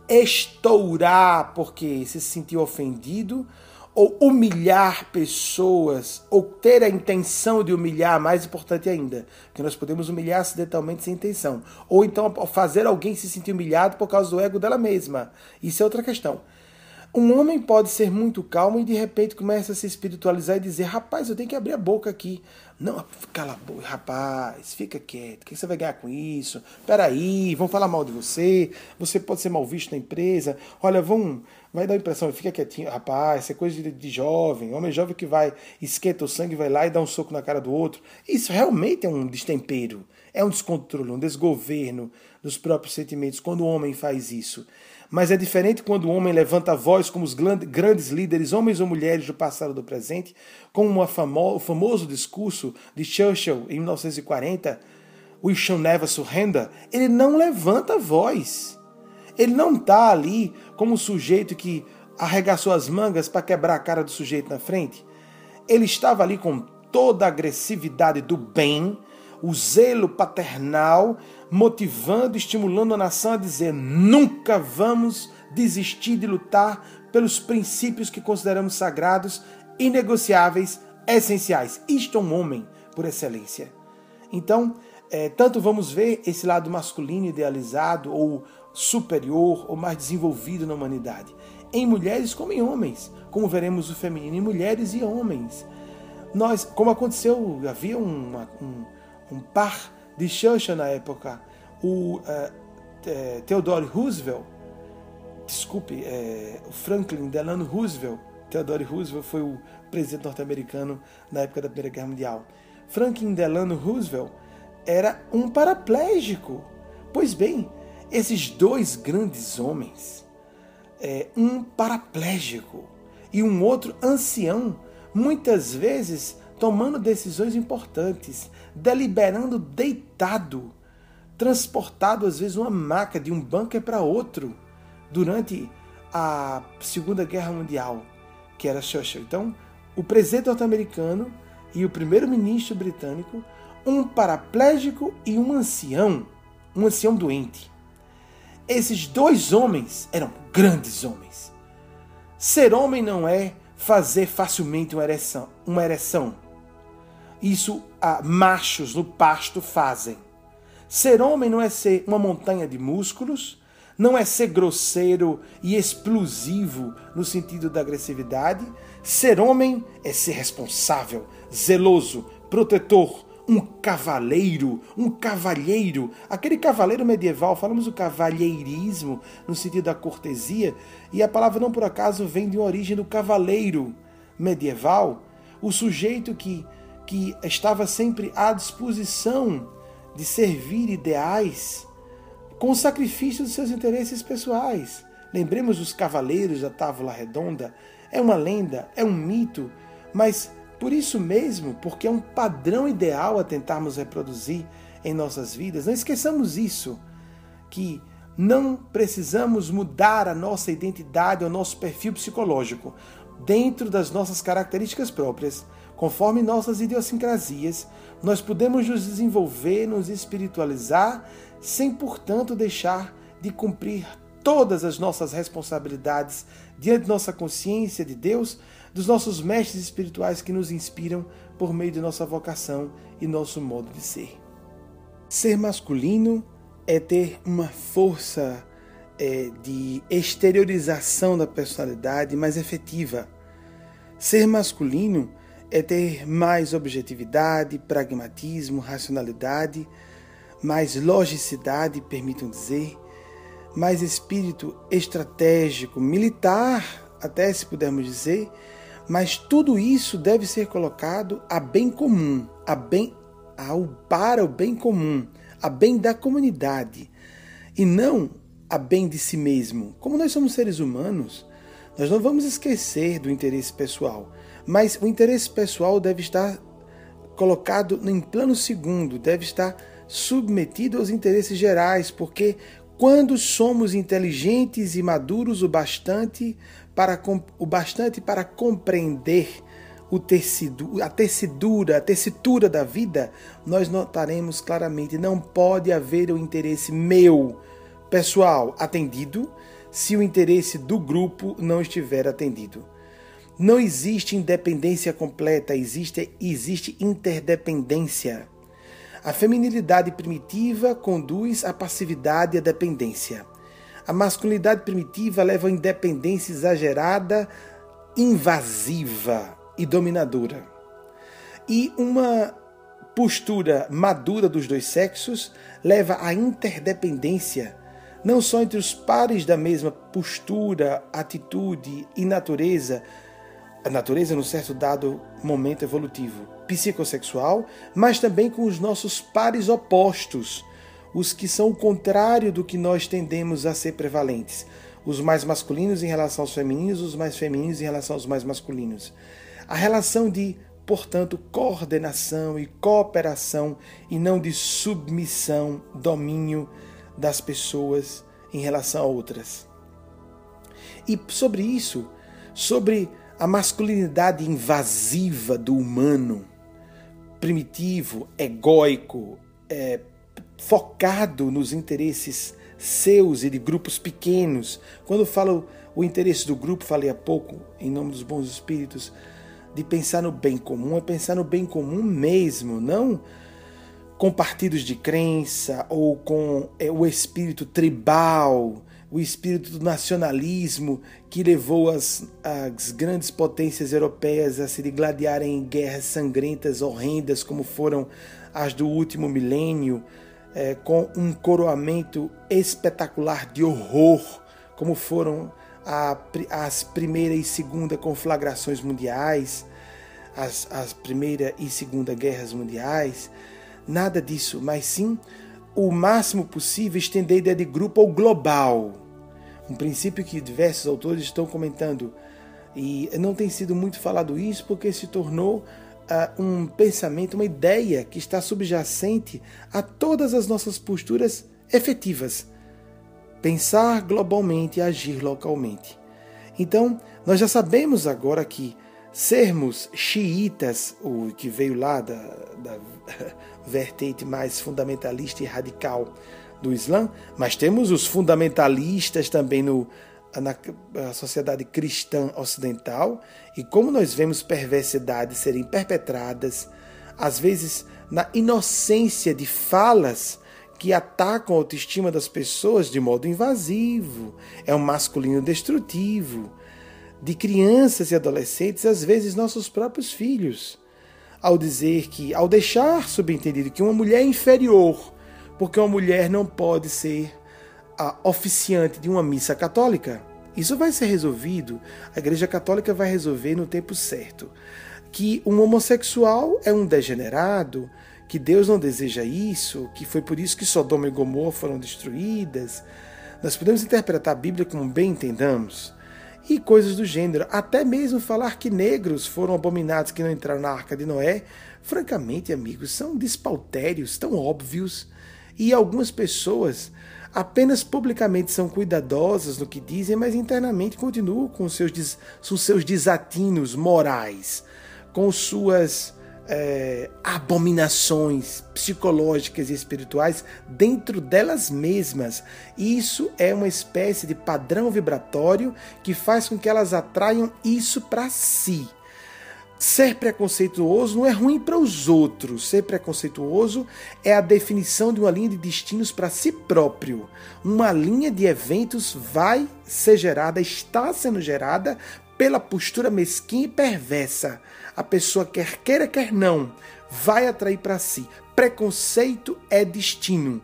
estourar porque se sentiu ofendido, ou humilhar pessoas, ou ter a intenção de humilhar, mais importante ainda, que nós podemos humilhar acidentalmente sem intenção, ou então fazer alguém se sentir humilhado por causa do ego dela mesma. Isso é outra questão. Um homem pode ser muito calmo e de repente começa a se espiritualizar e dizer: rapaz, eu tenho que abrir a boca aqui. Não, cala a boca, rapaz, fica quieto, o que você vai ganhar com isso? Peraí, vão falar mal de você, você pode ser mal visto na empresa, olha, vai dar a impressão, fica quietinho, rapaz, isso é coisa de jovem, homem jovem que vai, esquenta o sangue, vai lá e dá um soco na cara do outro. Isso realmente é um destempero, é um descontrole, um desgoverno dos próprios sentimentos, quando o homem faz isso. Mas é diferente quando o homem levanta a voz como os grandes líderes, homens ou mulheres do passado ou do presente, como o famoso discurso de Churchill em 1940, We shall never surrender. Ele não levanta a voz. Ele não está ali como o sujeito que arregaçou as mangas para quebrar a cara do sujeito na frente. Ele estava ali com toda a agressividade do bem, o zelo paternal, motivando, estimulando a nação a dizer: nunca vamos desistir de lutar pelos princípios que consideramos sagrados, inegociáveis, essenciais. Isto é um homem por excelência. Então, tanto vamos ver esse lado masculino idealizado, ou superior, ou mais desenvolvido na humanidade, em mulheres como em homens, como veremos o feminino em mulheres e homens. Nós, como aconteceu, havia um par de Churchill na época, o Theodore Roosevelt, o Franklin Delano Roosevelt. Theodore Roosevelt foi o presidente norte-americano na época da Primeira Guerra Mundial. Franklin Delano Roosevelt era um paraplégico. Pois bem, esses dois grandes homens, um paraplégico e um outro ancião, muitas vezes tomando decisões importantes, deliberando deitado, transportado às vezes uma maca de um bunker para outro durante a Segunda Guerra Mundial, que era Churchill. Então, o presidente norte-americano e o primeiro-ministro britânico, um paraplégico e um ancião doente. Esses dois homens eram grandes homens. Ser homem não é fazer facilmente uma ereção. Isso machos no pasto fazem. Ser homem não é ser uma montanha de músculos, não é ser grosseiro e explosivo no sentido da agressividade. Ser homem é ser responsável, zeloso, protetor, um cavaleiro, um cavalheiro. Aquele cavaleiro medieval, falamos do cavalheirismo no sentido da cortesia, e a palavra não por acaso vem de uma origem do cavaleiro medieval, o sujeito que estava sempre à disposição de servir ideais com o sacrifício dos seus interesses pessoais. Lembremos dos cavaleiros da Távola Redonda. É uma lenda, é um mito, mas por isso mesmo, porque é um padrão ideal a tentarmos reproduzir em nossas vidas, não esqueçamos isso, que não precisamos mudar a nossa identidade, o nosso perfil psicológico, dentro das nossas características próprias, conforme nossas idiosincrasias. Nós podemos nos desenvolver, nos espiritualizar, sem, portanto, deixar de cumprir todas as nossas responsabilidades diante de nossa consciência de Deus, dos nossos mestres espirituais que nos inspiram por meio de nossa vocação e nosso modo de ser. Ser masculino é ter uma força de exteriorização da personalidade mais efetiva. Ser masculino é ter mais objetividade, pragmatismo, racionalidade, mais logicidade, permitam dizer, mais espírito estratégico, militar, até se pudermos dizer, mas tudo isso deve ser colocado a bem comum, para o bem comum, a bem da comunidade, e não a bem de si mesmo. Como nós somos seres humanos, nós não vamos esquecer do interesse pessoal, mas o interesse pessoal deve estar colocado em plano segundo, deve estar submetido aos interesses gerais, porque quando somos inteligentes e maduros o bastante para compreender a tessitura da vida, nós notaremos claramente, não pode haver o interesse meu pessoal atendido se o interesse do grupo não estiver atendido. Não existe independência completa, existe interdependência. A feminilidade primitiva conduz à passividade e à dependência. A masculinidade primitiva leva à independência exagerada, invasiva e dominadora. E uma postura madura dos dois sexos leva à interdependência, não só entre os pares da mesma postura, atitude e natureza, a natureza num certo dado momento evolutivo psicossexual, mas também com os nossos pares opostos, os que são o contrário do que nós tendemos a ser prevalentes, os mais masculinos em relação aos femininos, os mais femininos em relação aos mais masculinos. A relação de, portanto, coordenação e cooperação e não de submissão, domínio das pessoas em relação a outras. E sobre isso, sobre a masculinidade invasiva do humano, primitivo, egóico, focado nos interesses seus e de grupos pequenos. Quando falo o interesse do grupo, falei há pouco, em nome dos bons espíritos, de pensar no bem comum, é pensar no bem comum mesmo, não com partidos de crença ou com o espírito tribal, o espírito do nacionalismo que levou as grandes potências europeias a se gladiarem em guerras sangrentas, horrendas, como foram as do último milênio, com um coroamento espetacular de horror, como foram as primeira e segunda conflagrações mundiais, as primeira e segunda guerras mundiais, nada disso, mas sim o máximo possível estender a ideia de grupo ou global. Um princípio que diversos autores estão comentando, e não tem sido muito falado isso porque se tornou um pensamento, uma ideia que está subjacente a todas as nossas posturas efetivas. Pensar globalmente e agir localmente. Então, nós já sabemos agora que sermos xiitas, o que veio lá da vertente mais fundamentalista e radical do Islã, mas temos os fundamentalistas também na sociedade cristã ocidental, e como nós vemos perversidades serem perpetradas, às vezes na inocência de falas que atacam a autoestima das pessoas de modo invasivo, é um masculino destrutivo, de crianças e adolescentes, às vezes nossos próprios filhos, ao deixar subentendido que uma mulher é inferior, porque uma mulher não pode ser a oficiante de uma missa católica. Isso vai ser resolvido, a Igreja Católica vai resolver no tempo certo. Que um homossexual é um degenerado, que Deus não deseja isso, que foi por isso que Sodoma e Gomorra foram destruídas. Nós podemos interpretar a Bíblia como bem entendamos. E coisas do gênero, até mesmo falar que negros foram abominados que não entraram na Arca de Noé, francamente, amigos, são despautérios tão óbvios, e algumas pessoas apenas publicamente são cuidadosas no que dizem, mas internamente continuam com seus desatinos morais, com suas abominações psicológicas e espirituais dentro delas mesmas. Isso é uma espécie de padrão vibratório que faz com que elas atraiam isso para si. Ser preconceituoso não é ruim para os outros. Ser preconceituoso é a definição de uma linha de destinos para si próprio. Uma linha de eventos vai ser gerada, está sendo gerada pela postura mesquinha e perversa. A pessoa quer queira, quer não, vai atrair para si. Preconceito é destino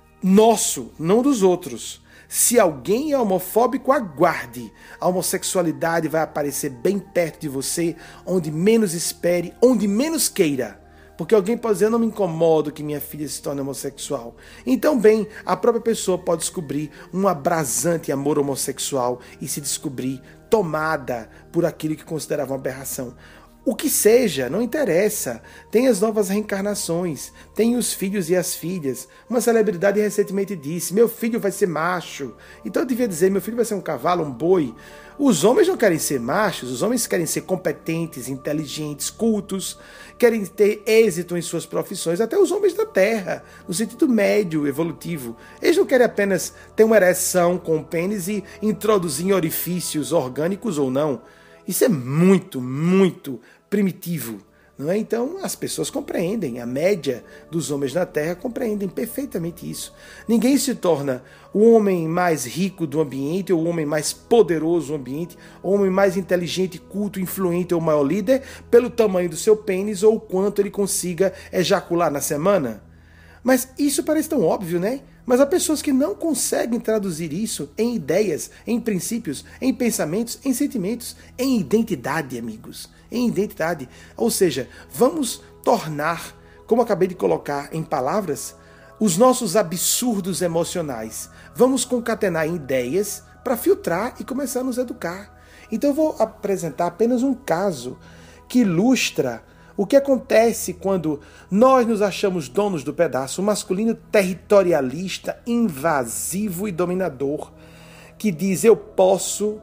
nosso, não dos outros. Se alguém é homofóbico, aguarde. A homossexualidade vai aparecer bem perto de você, onde menos espere, onde menos queira. Porque alguém pode dizer, eu não me incomodo que minha filha se torne homossexual. Então, bem, a própria pessoa pode descobrir um abrasante amor homossexual e se descobrir tomada por aquilo que considerava uma aberração. O que seja, não interessa. Tem as novas reencarnações, tem os filhos e as filhas. Uma celebridade recentemente disse, meu filho vai ser macho. Então eu devia dizer, meu filho vai ser um cavalo, um boi. Os homens não querem ser machos, os homens querem ser competentes, inteligentes, cultos, querem ter êxito em suas profissões, até os homens da Terra, no sentido médio, evolutivo. Eles não querem apenas ter uma ereção com o pênis e introduzir em orifícios orgânicos ou não. Isso é muito, muito primitivo, não é? Então as pessoas compreendem, a média dos homens na Terra compreendem perfeitamente isso. Ninguém se torna o homem mais rico do ambiente, ou o homem mais poderoso do ambiente, ou o homem mais inteligente, culto, influente ou maior líder pelo tamanho do seu pênis ou o quanto ele consiga ejacular na semana. Mas isso parece tão óbvio, né? Mas há pessoas que não conseguem traduzir isso em ideias, em princípios, em pensamentos, em sentimentos, em identidade, amigos. Em identidade. Ou seja, vamos tornar, como acabei de colocar em palavras, os nossos absurdos emocionais. Vamos concatenar em ideias para filtrar e começar a nos educar. Então eu vou apresentar apenas um caso que ilustra o que acontece quando nós nos achamos donos do pedaço, um masculino territorialista, invasivo e dominador, que diz eu posso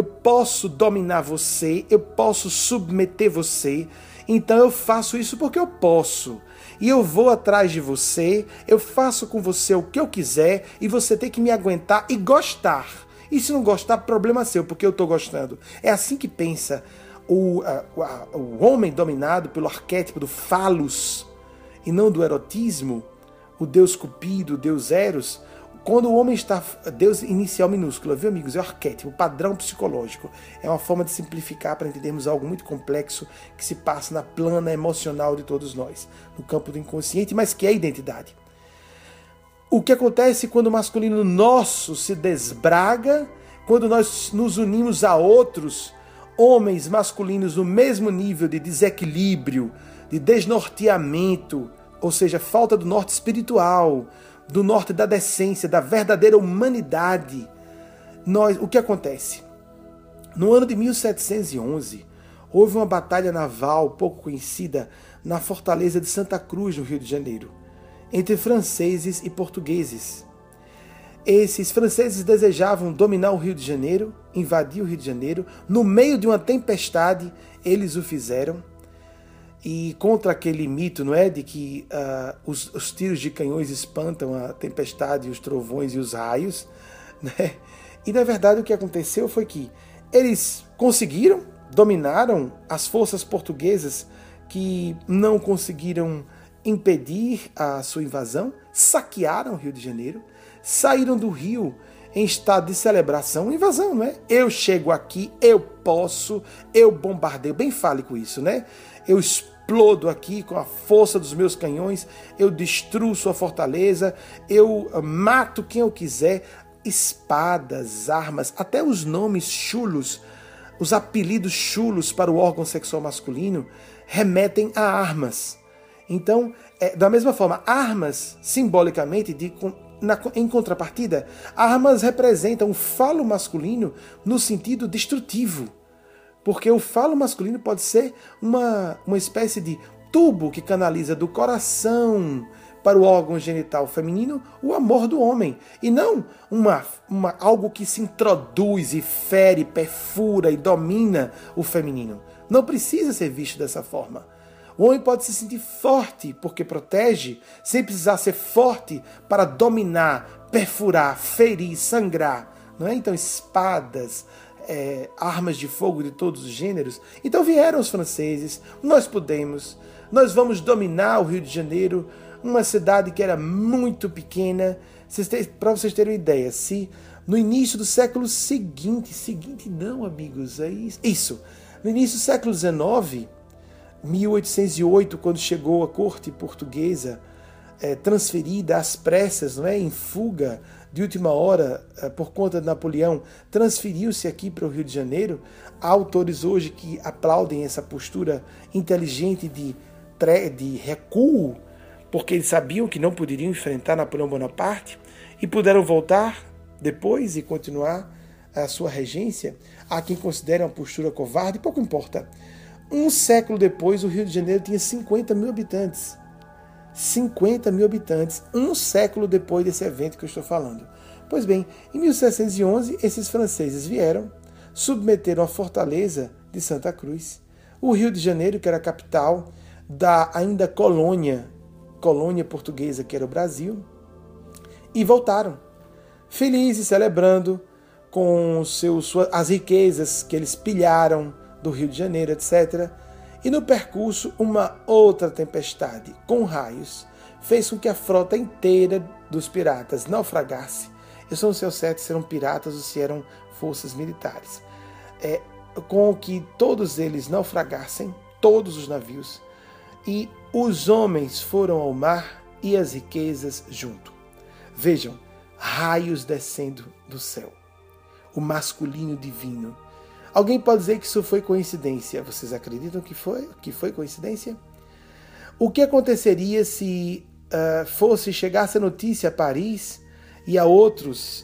dominar você, eu posso submeter você, então eu faço isso porque eu posso. E eu vou atrás de você, eu faço com você o que eu quiser e você tem que me aguentar e gostar. E se não gostar, problema seu, porque eu estou gostando. É assim que pensa o homem dominado pelo arquétipo do Falos e não do erotismo, o Deus Cupido, o Deus Eros. Quando o homem está... Deus inicial minúscula, viu, amigos? É o arquétipo, o padrão psicológico. É uma forma de simplificar para entendermos algo muito complexo que se passa na plana emocional de todos nós, no campo do inconsciente, mas que é a identidade. O que acontece quando o masculino nosso se desbraga quando nós nos unimos a outros homens masculinos no mesmo nível de desequilíbrio, de desnorteamento, ou seja, falta do norte espiritual, do norte da decência, da verdadeira humanidade, o que acontece? No ano de 1711, houve uma batalha naval pouco conhecida na fortaleza de Santa Cruz, no Rio de Janeiro, entre franceses e portugueses. Esses franceses desejavam dominar o Rio de Janeiro, invadir o Rio de Janeiro. No meio de uma tempestade, eles o fizeram. E contra aquele mito, não é, de que os tiros de canhões espantam a tempestade, os trovões e os raios, né? E na verdade o que aconteceu foi que eles conseguiram, dominaram as forças portuguesas que não conseguiram impedir a sua invasão, saquearam o Rio de Janeiro, saíram do Rio em estado de celebração, invasão, não é? Eu chego aqui, eu posso, eu bombardeio, bem fálico isso, né? Eu explodo aqui com a força dos meus canhões, eu destruo sua fortaleza, eu mato quem eu quiser, espadas, armas, até os nomes chulos, os apelidos chulos para o órgão sexual masculino remetem a armas. Então, da mesma forma, armas, simbolicamente, em contrapartida, armas representam o falo masculino no sentido destrutivo. Porque o falo masculino pode ser uma espécie de tubo que canaliza do coração para o órgão genital feminino o amor do homem. E não algo que se introduz e fere, perfura e domina o feminino. Não precisa ser visto dessa forma. O homem pode se sentir forte porque protege, sem precisar ser forte para dominar, perfurar, ferir, sangrar. Não é? Então, espadas, armas de fogo de todos os gêneros. Então vieram os franceses, nós vamos dominar o Rio de Janeiro, uma cidade que era muito pequena. Para vocês terem uma ideia, se no início do século seguinte não, amigos, é isso. No início do século XIX, 1808, quando chegou a corte portuguesa, transferida às pressas, não é, em fuga de última hora por conta de Napoleão, transferiu-se aqui para o Rio de Janeiro. Há autores hoje que aplaudem essa postura inteligente de recuo, porque eles sabiam que não poderiam enfrentar Napoleão Bonaparte e puderam voltar depois e continuar a sua regência. Há quem considere uma postura covarde, pouco importa. Um século depois, o Rio de Janeiro tinha 50 mil habitantes. 50 mil habitantes, um século depois desse evento que eu estou falando. Pois bem, em 1711, esses franceses vieram, submeteram a fortaleza de Santa Cruz, o Rio de Janeiro, que era a capital da ainda colônia portuguesa, que era o Brasil, e voltaram, felizes, celebrando com as riquezas que eles pilharam do Rio de Janeiro, etc. E no percurso, uma outra tempestade, com raios, fez com que a frota inteira dos piratas naufragasse. Eu não sei ao certo se eram piratas ou se eram forças militares. Com que todos eles naufragassem, todos os navios, e os homens foram ao mar e as riquezas junto. Vejam, raios descendo do céu. O masculino divino. Alguém pode dizer que isso foi coincidência. Vocês acreditam que foi coincidência? O que aconteceria se chegasse a notícia a Paris e a outros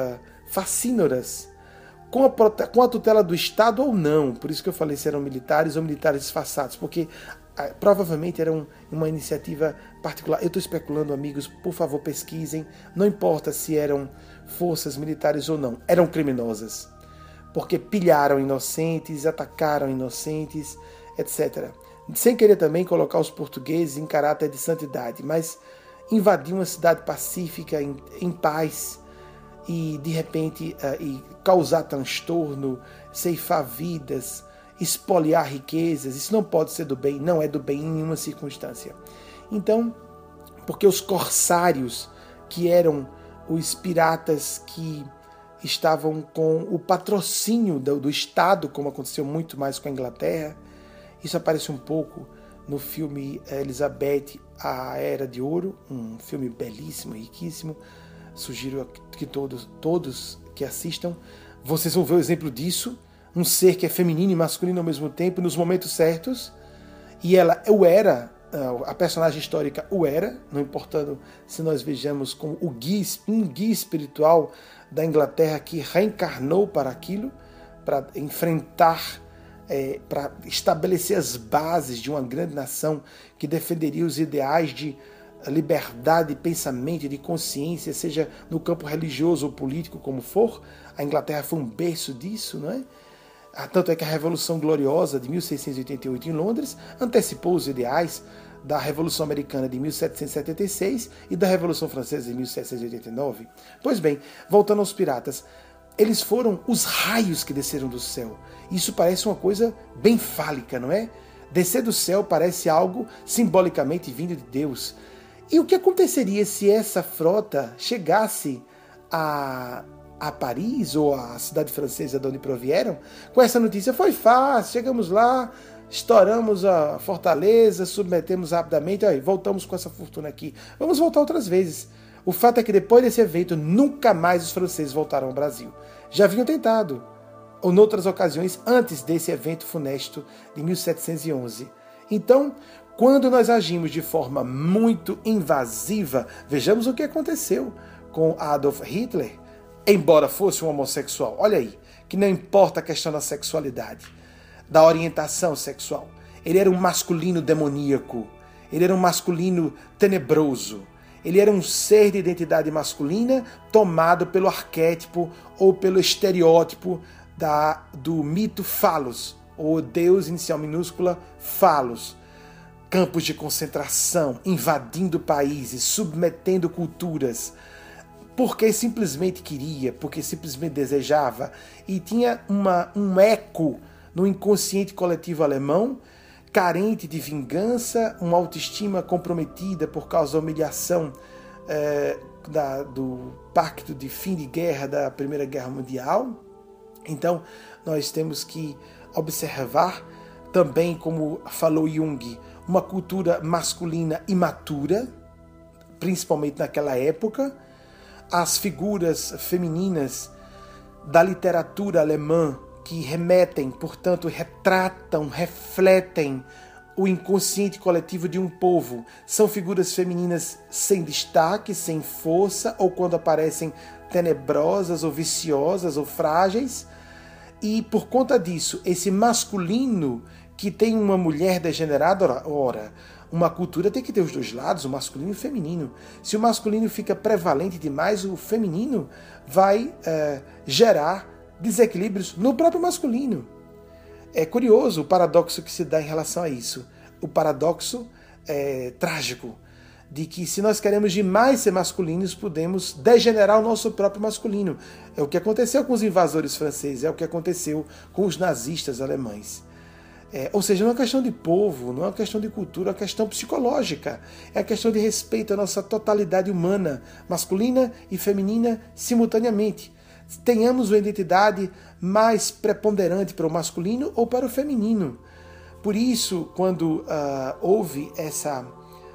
facínoras com a tutela do Estado ou não? Por isso que eu falei se eram militares ou militares disfarçados, porque provavelmente era uma iniciativa particular. Eu estou especulando, amigos, por favor pesquisem. Não importa se eram forças militares ou não, eram criminosas, porque pilharam inocentes, atacaram inocentes, etc. Sem querer também colocar os portugueses em caráter de santidade, mas invadir uma cidade pacífica, em paz, e de repente causar transtorno, ceifar vidas, espoliar riquezas, isso não pode ser do bem, não é do bem em nenhuma circunstância. Então, porque os corsários, que eram os piratas que estavam com o patrocínio do Estado, como aconteceu muito mais com a Inglaterra. Isso aparece um pouco no filme Elizabeth, a Era de Ouro, um filme belíssimo, riquíssimo. Sugiro que todos que assistam. Vocês vão ver o exemplo disso, um ser que é feminino e masculino ao mesmo tempo, nos momentos certos, e ela o era, a personagem histórica o era, não importando se nós vejamos como um guia espiritual da Inglaterra que reencarnou para aquilo, para enfrentar, para estabelecer as bases de uma grande nação que defenderia os ideais de liberdade de pensamento e de consciência, seja no campo religioso ou político, como for. A Inglaterra foi um berço disso, não é? Tanto é que a Revolução Gloriosa de 1688 em Londres antecipou os ideais da Revolução Americana de 1776 e da Revolução Francesa de 1789. Pois bem, voltando aos piratas, eles foram os raios que desceram do céu. Isso parece uma coisa bem fálica, não é? Descer do céu parece algo simbolicamente vindo de Deus. E o que aconteceria se essa frota chegasse a Paris ou a cidade francesa de onde provieram? Com essa notícia foi fácil, chegamos lá, estouramos a fortaleza, submetemos rapidamente, aí, voltamos com essa fortuna aqui. Vamos voltar outras vezes. O fato é que depois desse evento, nunca mais os franceses voltaram ao Brasil. Já haviam tentado, ou noutras ocasiões, antes desse evento funesto de 1711. Então, quando nós agimos de forma muito invasiva, vejamos o que aconteceu com Adolf Hitler, embora fosse um homossexual. Olha aí, que não importa a questão da sexualidade, da orientação sexual. Ele era um masculino demoníaco, ele era um masculino tenebroso, ele era um ser de identidade masculina tomado pelo arquétipo ou pelo estereótipo do mito Falos, ou Deus inicial minúscula Falos. Campos de concentração, invadindo países, submetendo culturas, porque simplesmente queria, porque simplesmente desejava, e tinha um eco no inconsciente coletivo alemão, carente de vingança, uma autoestima comprometida por causa da humilhação do pacto de fim de guerra da Primeira Guerra Mundial. Então, nós temos que observar também, como falou Jung, uma cultura masculina imatura, principalmente naquela época. As figuras femininas da literatura alemã que remetem, portanto, retratam, refletem o inconsciente coletivo de um povo, são figuras femininas sem destaque, sem força, ou quando aparecem tenebrosas, ou viciosas, ou frágeis. E por conta disso, esse masculino que tem uma mulher degenerada, ora, uma cultura tem que ter os dois lados, o masculino e o feminino. Se o masculino fica prevalente demais, o feminino vai gerar desequilíbrios no próprio masculino. É curioso o paradoxo que se dá em relação a isso. O paradoxo trágico de que, se nós queremos demais ser masculinos, podemos degenerar o nosso próprio masculino. É o que aconteceu com os invasores franceses, é o que aconteceu com os nazistas alemães. Ou seja, não é uma questão de povo, não é uma questão de cultura, é uma questão psicológica. É a questão de respeito à nossa totalidade humana, masculina e feminina simultaneamente. Tenhamos uma identidade mais preponderante para o masculino ou para o feminino. Por isso, quando houve essa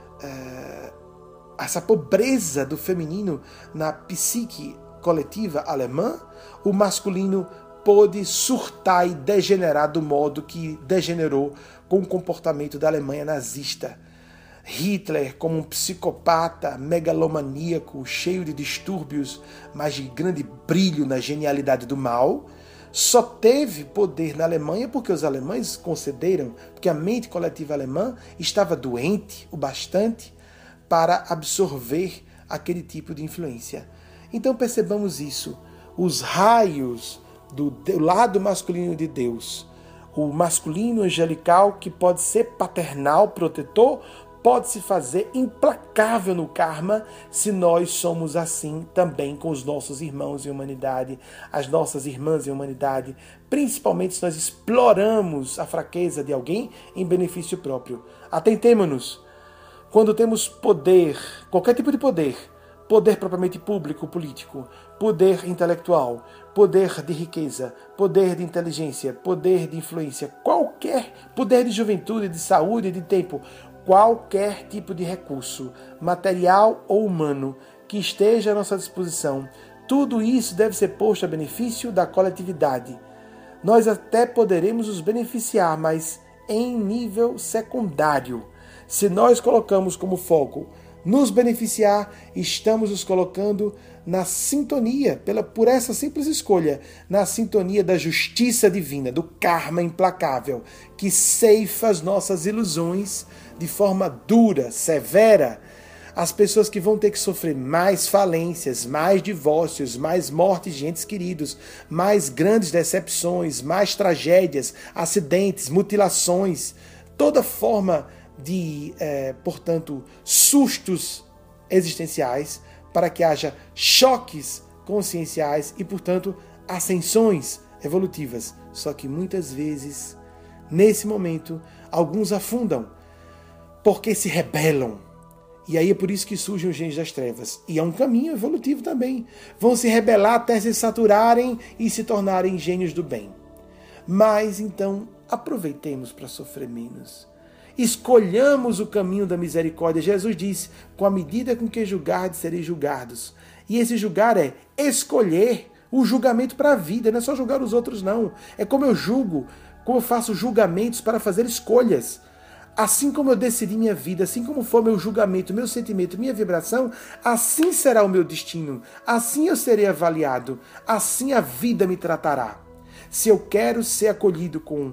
pobreza do feminino na psique coletiva alemã, o masculino pôde surtar e degenerar do modo que degenerou com o comportamento da Alemanha nazista. Hitler, como um psicopata megalomaníaco, cheio de distúrbios, mas de grande brilho na genialidade do mal, só teve poder na Alemanha porque os alemães concederam, porque a mente coletiva alemã estava doente o bastante para absorver aquele tipo de influência. Então percebamos isso. Os raios do lado masculino de Deus, o masculino angelical que pode ser paternal, protetor, pode se fazer implacável no karma se nós somos assim também com os nossos irmãos em humanidade, as nossas irmãs em humanidade, principalmente se nós exploramos a fraqueza de alguém em benefício próprio. Atentemo-nos. Quando temos poder, qualquer tipo de poder propriamente público, político, poder intelectual, poder de riqueza, poder de inteligência, poder de influência, qualquer poder de juventude, de saúde, de tempo, qualquer tipo de recurso, material ou humano, que esteja à nossa disposição, Tudo isso deve ser posto a benefício da coletividade. Nós até poderemos nos beneficiar, mas em nível secundário. Se nós colocamos como foco nos beneficiar, estamos nos colocando na sintonia, por essa simples escolha, na sintonia da justiça divina, do karma implacável, que ceifa as nossas ilusões de forma dura, severa. As pessoas que vão ter que sofrer mais falências, mais divórcios, mais mortes de entes queridos, mais grandes decepções, mais tragédias, acidentes, mutilações, toda forma de, portanto, sustos existenciais, para que haja choques conscienciais e, portanto, ascensões evolutivas. Só que muitas vezes, nesse momento, alguns afundam porque se rebelam. E aí é por isso que surgem os gênios das trevas. E é um caminho evolutivo também. Vão se rebelar até se saturarem e se tornarem gênios do bem. Mas então, aproveitemos para sofrer menos. Escolhamos o caminho da misericórdia. Jesus disse, com a medida com que julgardes, sereis julgados. E esse julgar é escolher o julgamento para a vida. Não é só julgar os outros, não. É como eu julgo, como eu faço julgamentos para fazer escolhas. Assim como eu decidi minha vida, assim como for meu julgamento, meu sentimento, minha vibração, assim será o meu destino. Assim eu serei avaliado. Assim a vida me tratará. Se eu quero ser acolhido com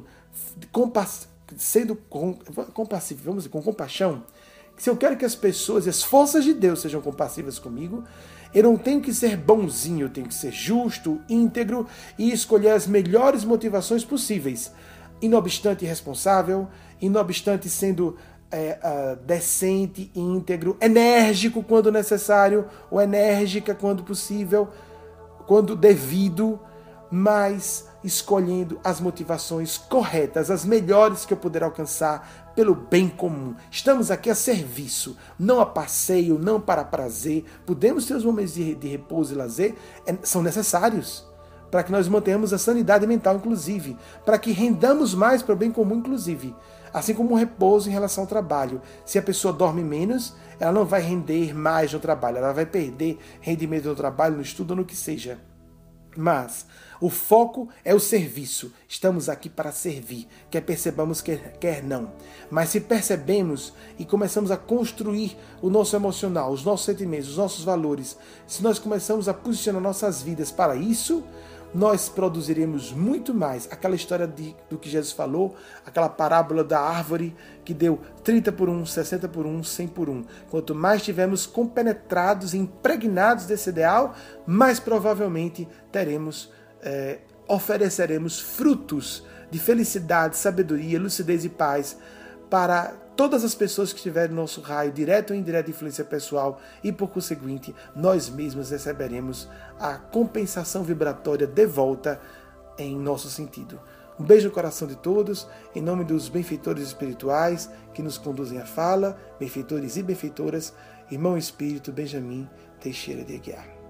compaixão, se eu quero que as pessoas e as forças de Deus sejam compassivas comigo, eu não tenho que ser bonzinho, eu tenho que ser justo, íntegro e escolher as melhores motivações possíveis, não obstante responsável, não obstante sendo decente, íntegro, enérgico quando necessário, ou enérgica quando possível, quando devido, mas escolhendo as motivações corretas, as melhores que eu puder alcançar pelo bem comum. Estamos aqui a serviço, não a passeio, não para prazer. Podemos ter os momentos de repouso e lazer, são necessários para que nós mantenhamos a sanidade mental, inclusive, para que rendamos mais para o bem comum, inclusive. Assim como o repouso em relação ao trabalho. Se a pessoa dorme menos, ela não vai render mais no trabalho, ela vai perder rendimento no trabalho, no estudo ou no que seja. Mas o foco é o serviço. Estamos aqui para servir, quer percebamos, quer não. Mas se percebemos e começamos a construir o nosso emocional, os nossos sentimentos, os nossos valores, se nós começamos a posicionar nossas vidas para isso, nós produziremos muito mais. Aquela história do que Jesus falou, aquela parábola da árvore que deu 30 por 1, 60 por 1, 100 por 1. Quanto mais tivermos compenetrados e impregnados desse ideal, mais provavelmente ofereceremos frutos de felicidade, sabedoria, lucidez e paz para todas as pessoas que tiverem nosso raio, direto ou indireta influência pessoal, e por conseguinte, nós mesmos receberemos a compensação vibratória de volta em nosso sentido. Um beijo no coração de todos, em nome dos benfeitores espirituais que nos conduzem à fala, benfeitores e benfeitoras, irmão espírito Benjamin Teixeira de Aguiar.